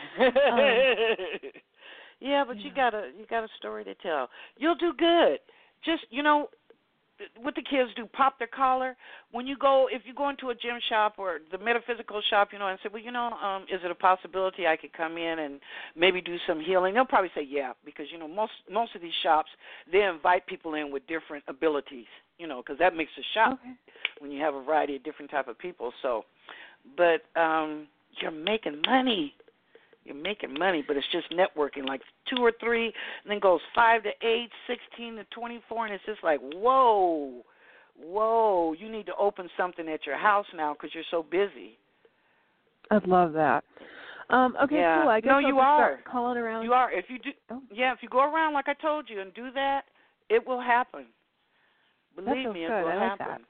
yeah, but
yeah.
you got a you got a story to tell. You'll do good. Just, you know, what the kids do, pop their collar. When you go, if you go into a gym shop or the metaphysical shop, you know, and say, well, you know, um, is it a possibility I could come in and maybe do some healing? They'll probably say, yeah, because, you know, most most of these shops, they invite people in with different abilities, you know, because that makes a shop
okay.
when you have a variety of different type of people. So, but um, you're making money. You're making money, but it's just networking, like two or three, and then goes five to eight, sixteen to twenty-four, and it's just like, whoa, whoa, you need to open something at your house now because you're so busy.
I'd love that. Um, okay,
yeah.
cool. I guess
no,
I'll
you
just
are.
start calling around.
You are. If you do,
oh.
yeah, if you go around like I told you and do that, it will happen. Believe me, it
good.
will
I like
happen.
that.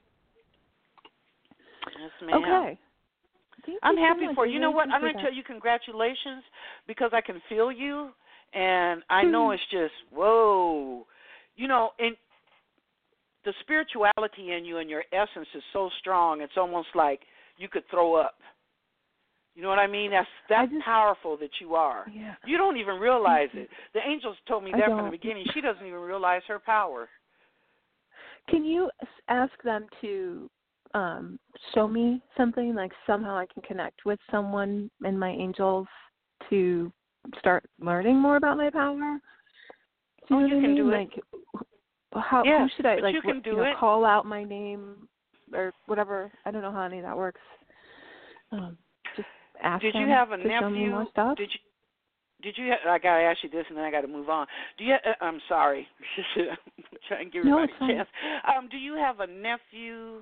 Yes, ma'am.
Okay. Thank
I'm
you
happy
so much.
for
I
you. You know
really
what? I'm
appreciate
going to
that.
tell you congratulations because I can feel you, and I
Hmm.
know it's just whoa. You know, and the spirituality in you and your essence is so strong. It's almost like you could throw up. You know what I mean? That's that's
just,
powerful that you are.
Yeah.
You don't even realize it. The angels told me
I
that
don't.
from the beginning. She doesn't even realize her power.
Can you ask them to um, show me something, like somehow I can connect with someone in my angels to start learning more about my power? Do
oh,
you,
you
know
can
I mean?
do it.
Like, how
yes,
who should I
but
like
you can do
you know,
it.
call out my name or whatever? I don't know how any of that works. Um, just ask
Did
them
you have a
to
nephew?
show me more stuff.
Did you? Did you? I gotta ask you this, and then I gotta move on. Do you? Uh, I'm sorry. I'm trying to give
no,
everybody
it's
a
fine.
chance. Um, do you have a nephew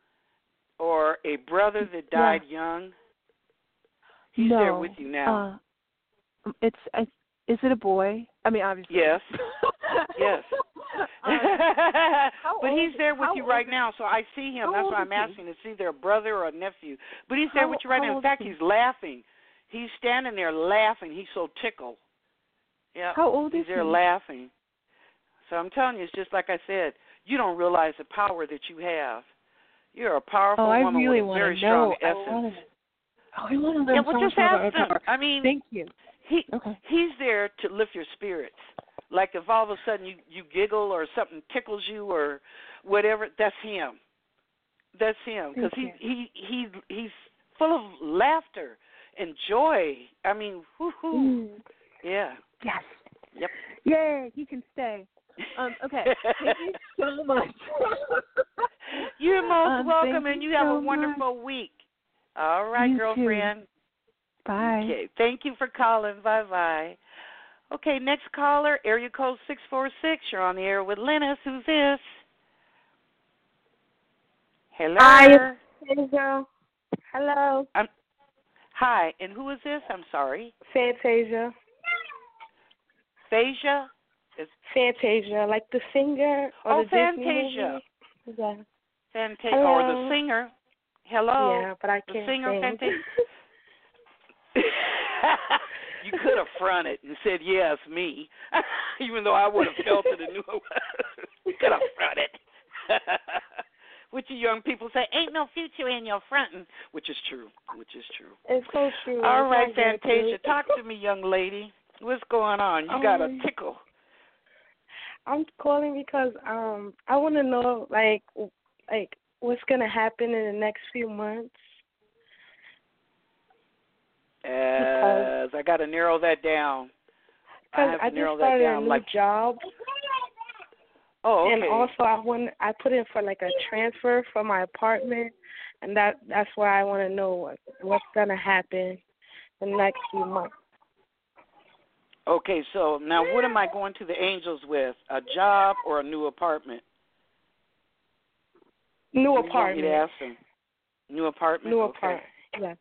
or a brother that died
yeah.
young? He's
no.
there with you now.
Uh, it's. I, is it a boy? I mean, obviously.
Yes. Yes.
um,
but he's there with
how
you right
old
now, so I see him.
how
That's
old
why
is
I'm
he?
asking. It's either a brother or a nephew. But he's
How-
there with you right
how
now. In
old
fact,
is he?
he's laughing. He's standing there laughing. He's so tickled. Yeah.
How old
he's
is
there
he?
laughing. So I'm telling you, it's just like I said. You don't realize the power that you have. You're a powerful
Oh, I
woman
really
with a very
want to
strong
know.
essence.
I want to. Oh, I want to learn
Yeah,
so
well,
much
just
more
ask
about my
them.
power.
I mean,
Thank you.
he
Okay.
he's there to lift your spirits. Like if all of a sudden you, you giggle or something tickles you or whatever, that's him. That's him because he he he he's full of laughter and joy. I mean, whoo-hoo.
Mm.
Yeah.
Yes.
Yep.
Yay, he can stay. Um, okay. Thank you so much.
You're most
um,
welcome,
you
and you have
so
a wonderful
much.
week. All right,
you
girlfriend.
Too. Bye.
Okay. Thank you for calling. Bye bye. Okay, next caller, area code six four six. You're on the air with Lennis. Who's this? Hello.
Hi, Fantasia. Hello.
I'm, hi, and who is this? I'm sorry.
Fantasia.
Phasia? It's
Fantasia, like the singer or
oh,
the Disney
Fantasia.
movie. Yeah.
Fantasia,
Hello.
or the singer. Hello.
Yeah, but I
the
can't
singer,
sing.
Fantasia. You could have fronted and said, yes, me, even though I would have felt it and knew it was. You could have fronted. What you young people say, ain't no future in your fronting, which is true, which is true.
It's so true.
All
It's
right,
not good,
Fantasia,
too.
talk to me, young lady. What's going on? You got a
Um,
tickle.
I'm calling because um I want to know like like what's gonna happen in the next few months.
As I got to narrow that down. I
Because
have
I,
to
just
narrow that
started a
down.
new
Like,
job.
oh, okay.
And also, I want I put in for like a transfer for my apartment, and that that's why I want to know what what's gonna happen in the next few months.
Okay, so now what am I going to the angels with? A job or a new apartment?
New
What do you want me
apartment.
to ask them? New apartment.
New
okay.
apartment. Yes.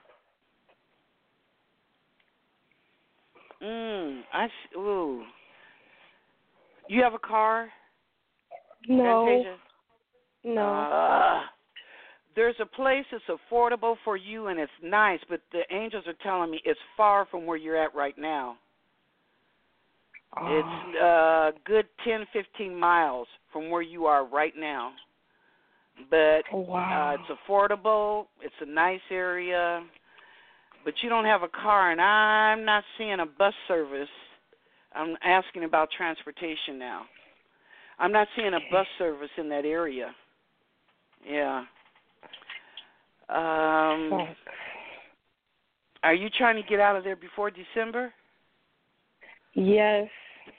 Mm, I s- ooh. You have a car?
No.
Fantasia?
No.
Uh, there's a place that's affordable for you and it's nice, but the angels are telling me it's far from where you're at right now.
Oh.
It's a good ten, fifteen miles from where you are right now. But
wow.
uh, it's affordable. It's a nice area. But you don't have a car, and I'm not seeing a bus service. I'm asking about transportation now. I'm not seeing a bus service in that area. Yeah. Um,
Fuck.
Are you trying to get out of there before December?
Yes.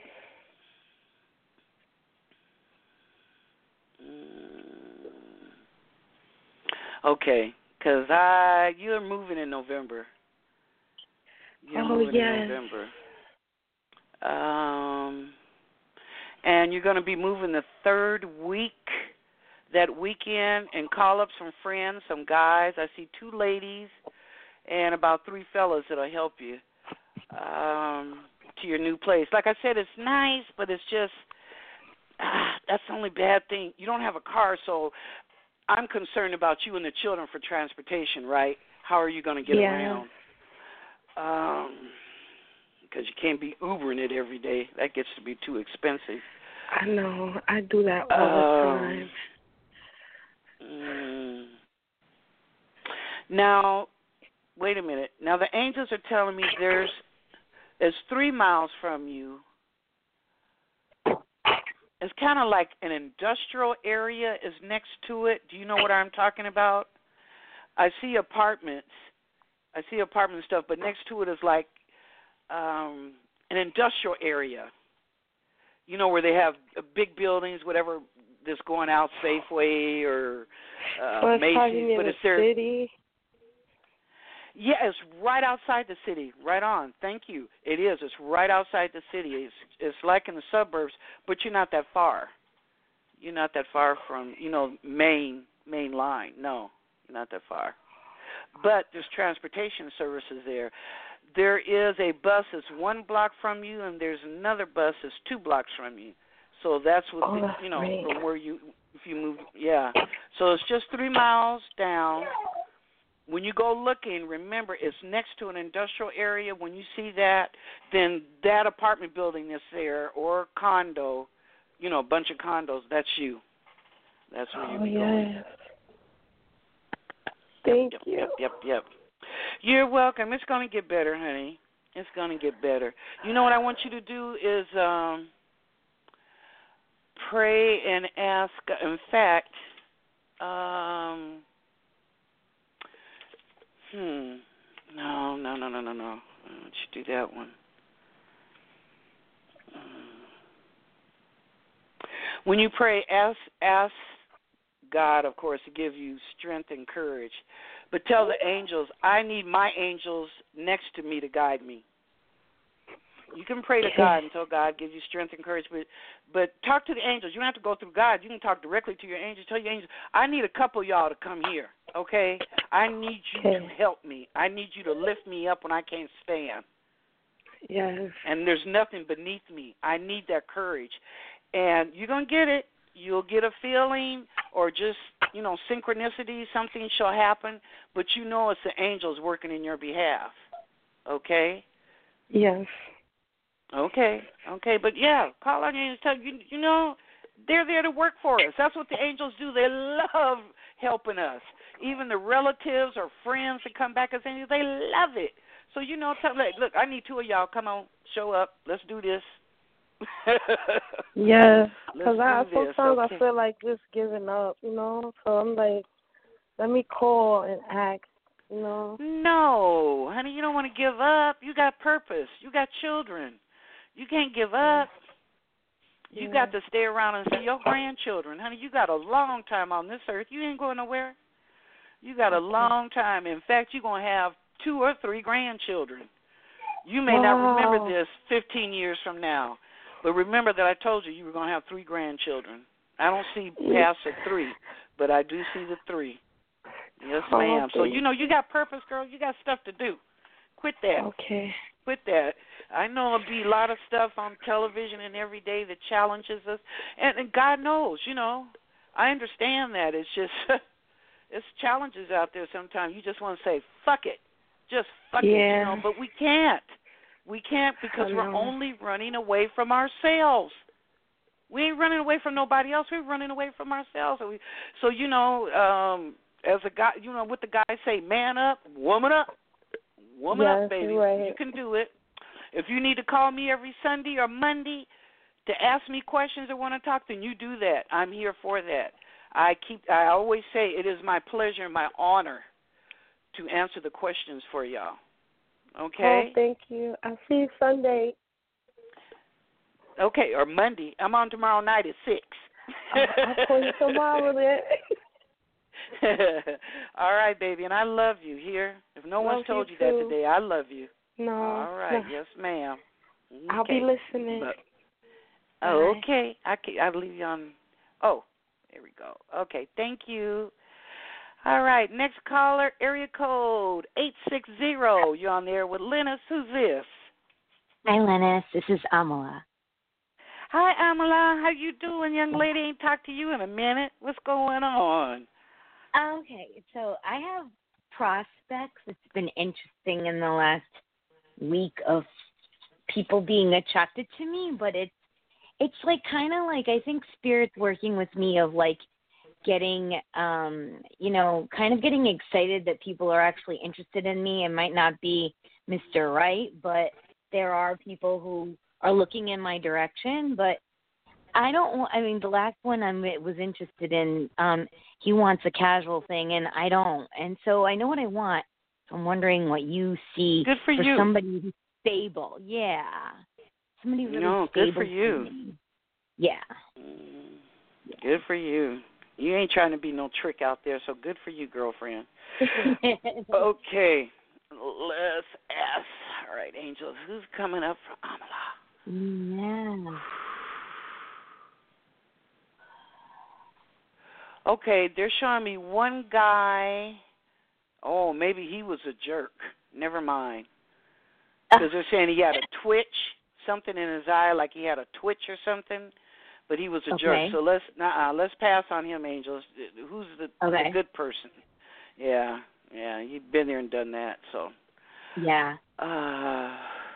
Okay, because I you're moving in November. You're
oh
moving
yes.
in November. Um, and you're going to be moving the third week, that weekend, and call up some friends, some guys. I see two ladies, and about three fellas that'll help you um, to your new place. Like I said, it's nice, but it's just ah, that's the only bad thing. You don't have a car, so I'm concerned about you and the children for transportation, right? How are you going to get
yeah.
around? Um, because you can't be Ubering it every day. That gets to be too expensive.
I know. I do that all
um,
the time.
Mm. Now, wait a minute. Now, the angels are telling me there's there's three miles from you. It's kind of like an industrial area is next to it. Do you know what I'm talking about? I see apartments. I see apartment stuff, but next to it is like um, an industrial area. You know, where they have big buildings, whatever that's going out, Safeway or uh,
so it's
Macy's, but
in
it's
the
there.
city.
Yeah, it's right outside the city. Right on. Thank you. It is. It's right outside the city. It's it's like in the suburbs, but you're not that far. You're not that far from, you know, main main line. No, you're not that far. But there's transportation services there. There is a bus that's one block from you, and there's another bus that's two blocks from you. So that's what
oh,
the,
that's
you know
great.
from where you if you move. Yeah. So it's just three miles down. When you go looking, remember it's next to an industrial area. When you see that, then that apartment building that's there or condo, you know, a bunch of condos, that's you. That's where you're
oh,
going.
Yes. Thank
yep,
you.
Yep, yep, yep. You're welcome. It's going to get better, honey. It's going to get better. You know what I want you to do is um, pray and ask. In fact, um, hmm, no, no, no, no, no, no. I want you to do that one. When you pray, ask, ask God, of course, to give you strength and courage. But tell the angels, I need my angels next to me to guide me. You can pray to God until God gives you strength and courage, but but talk to the angels. You don't have to go through God. You can talk directly to your angels. Tell your angels, I need a couple of y'all to come here, okay? I need you
okay.
to help me. I need you to lift me up when I can't stand.
Yes.
And there's nothing beneath me. I need that courage. And you're going to get it. You'll get a feeling or just, you know, synchronicity, something shall happen, but you know it's the angels working in your behalf, okay?
Yes.
Okay, okay, but yeah, call on your angels. Tell you, you know, they're there to work for us. That's what the angels do. They love helping us. Even the relatives or friends that come back as angels, they love it. So, you know, tell them, look, I need two of y'all. Come on, show up. Let's do this.
Yeah, because I
this,
sometimes
okay.
I feel like just giving up, you know. So I'm like, let me call and ask, you know.
No, honey, you don't want to give up. You got purpose. You got children. You can't give up.
Yeah.
You got to stay around and see your grandchildren, honey. You got a long time on this earth. You ain't going nowhere. You got a long time. In fact, you're going to have two or three grandchildren. You may
wow.
not remember this fifteen years from now. But remember that I told you you were going to have three grandchildren. I don't see past the three, but I do see the three. Yes, ma'am.
Okay.
So, you know, you got purpose, girl. You got stuff to do. Quit that.
Okay.
Quit that. I know there'll be a lot of stuff on television and every day that challenges us. And, and God knows, you know, I understand that. It's just, it's challenges out there sometimes. You just want to say, fuck it. Just fuck
yeah.
it, you know, but we can't. We can't because we're only running away from ourselves. We ain't running away from nobody else. We're running away from ourselves. So, we, so you know, um, as a guy, you know, what the guys say, man up, woman up, woman
yes,
up, baby.
Right.
You can do it. If you need to call me every Sunday or Monday to ask me questions or want to talk, then you do that. I'm here for that. I keep. I always say it is my pleasure and my honor to answer the questions for y'all. Okay.
Oh, thank you. I'll see you Sunday.
Okay, or Monday. I'm on tomorrow night at six.
I'll call you tomorrow then.
All right, baby, and I love you. Here, if no
love
one's told
you,
you that today, I love you.
No.
All right,
no.
yes, ma'am. Okay.
I'll be listening.
But, oh, okay. I can, I'll leave you on. Oh, there we go. Okay, thank you. All right, next caller, area code eight six zero. You're on the air with Lennis. Who's this?
Hi, Lennis. This is Amala.
Hi, Amala. How you doing, young lady? Ain't talked to you in a minute. What's going on?
Okay, so I have prospects. It's been interesting in the last week of people being attracted to me, but it's it's like kind of like I think Spirit's working with me of like getting, um, you know, kind of getting excited that people are actually interested in me. It might not be Mister Right, but there are people who are looking in my direction. But I don't want, I mean, the last one I was interested in, um, he wants a casual thing, and I don't. And so I know what I want. I'm wondering what you see
good for,
for
you.
somebody who's stable. Yeah. Somebody really
no,
stable.
Good for you.
Yeah.
Good for you. You ain't trying to be no trick out there, so good for you, girlfriend. Okay, let's ask. All right, Angels, who's coming up for Amala?
Yeah.
Okay, they're showing me one guy. Oh, maybe he was a jerk. Never mind. Because they're saying he had a twitch, something in his eye, like he had a twitch or something. But he was a
okay.
jerk. So let's uh let's pass on him, Angels. Who's the,
okay.
the good person? Yeah, yeah, you've been there and done that. So
yeah.
Uh,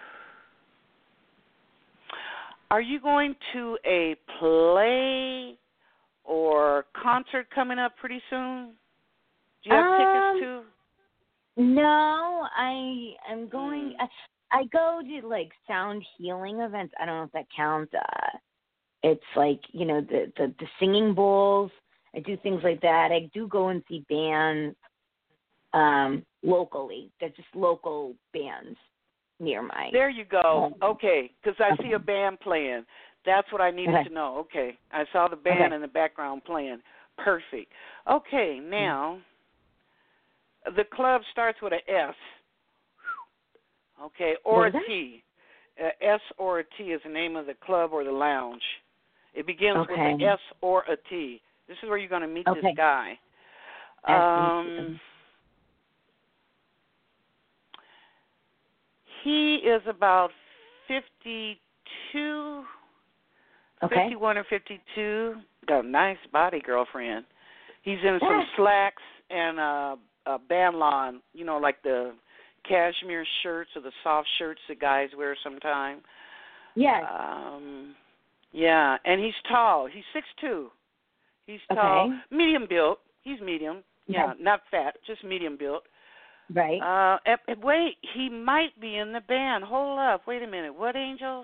are you going to a play or concert coming up pretty soon? Do you have
um,
tickets to?
No, I am going.
Hmm.
I, I go to like sound healing events. I don't know if that counts. Uh, it's like you know the, the the singing bowls. I do things like that. I do go and see bands um, locally. They're just local bands near my.
There you go.
home.
Okay, because I
okay.
see a band playing. That's what I needed
okay.
to know. Okay, I saw the band
okay.
in the background playing. Perfect. Okay, now mm-hmm. the club starts with an S. Okay, or a T. Uh, S or a T is the name of the club or the lounge. It begins
okay.
with an S or a T. This is where you're going to meet
okay.
this guy. Um, he is about fifty-two,
okay.
fifty-one or fifty-two. Got a nice body, girlfriend. He's in some slacks and a, a bandlon, you know, like the cashmere shirts or the soft shirts that guys wear sometimes.
Yes.
Um, yeah, and he's tall. He's six two. He's tall,
okay.
medium built. He's medium. Yeah,
right.
not fat, just medium built.
Right.
Uh, and, and wait, he might be in the band. Hold up. Wait a minute. What, Angels?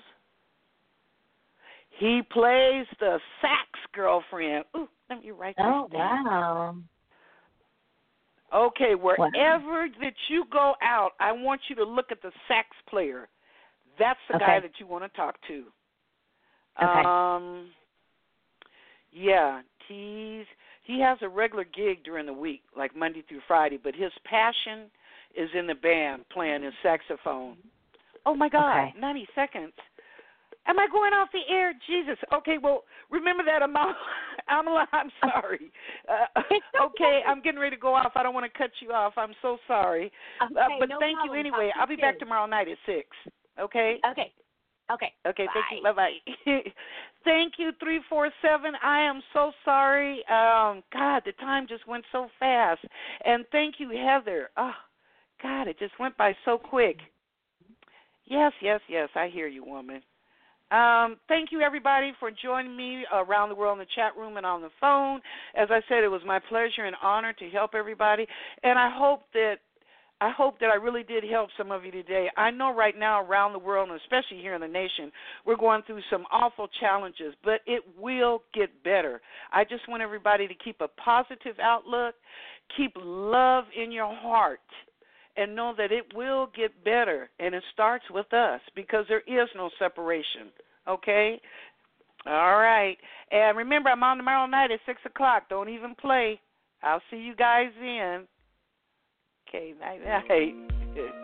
He plays the sax, girlfriend. Ooh, let me write this
oh,
down.
wow.
Okay, wherever
wow.
that you go out, I want you to look at the sax player. That's the
okay.
guy that you want to talk to.
Okay.
Um, yeah, he's he has a regular gig during the week, like Monday through Friday, but his passion is in the band, playing his saxophone. Oh, my God,
okay.
ninety seconds. Am I going off the air? Jesus. Okay, well, remember that, Amala. Amala, I'm sorry. Uh, okay, I'm getting ready to go off. I don't want to cut you off. I'm so sorry.
Okay,
uh, but
no
thank
problem.
you anyway.
Talk
I'll be
soon.
back tomorrow night at six. Okay?
Okay. Okay.
Okay,
Bye.
thank you. Bye-bye. Thank you, three four seven. I am so sorry. Um, God, the time just went so fast. And thank you, Heather. Oh, God, it just went by so quick. Yes, yes, yes, I hear you, woman. Um, thank you, everybody, for joining me around the world in the chat room and on the phone. As I said, it was my pleasure and honor to help everybody. And I hope that I hope that I really did help some of you today. I know right now around the world, and especially here in the nation, we're going through some awful challenges, but it will get better. I just want everybody to keep a positive outlook, keep love in your heart, and know that it will get better, and it starts with us because there is no separation, okay? All right. And remember, I'm on tomorrow night at six o'clock. Don't even play. I'll see you guys then. Okay, night, night.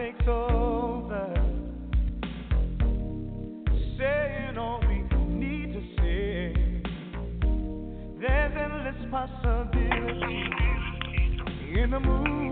takes over, saying all we need to say. There's endless possibility in the moon.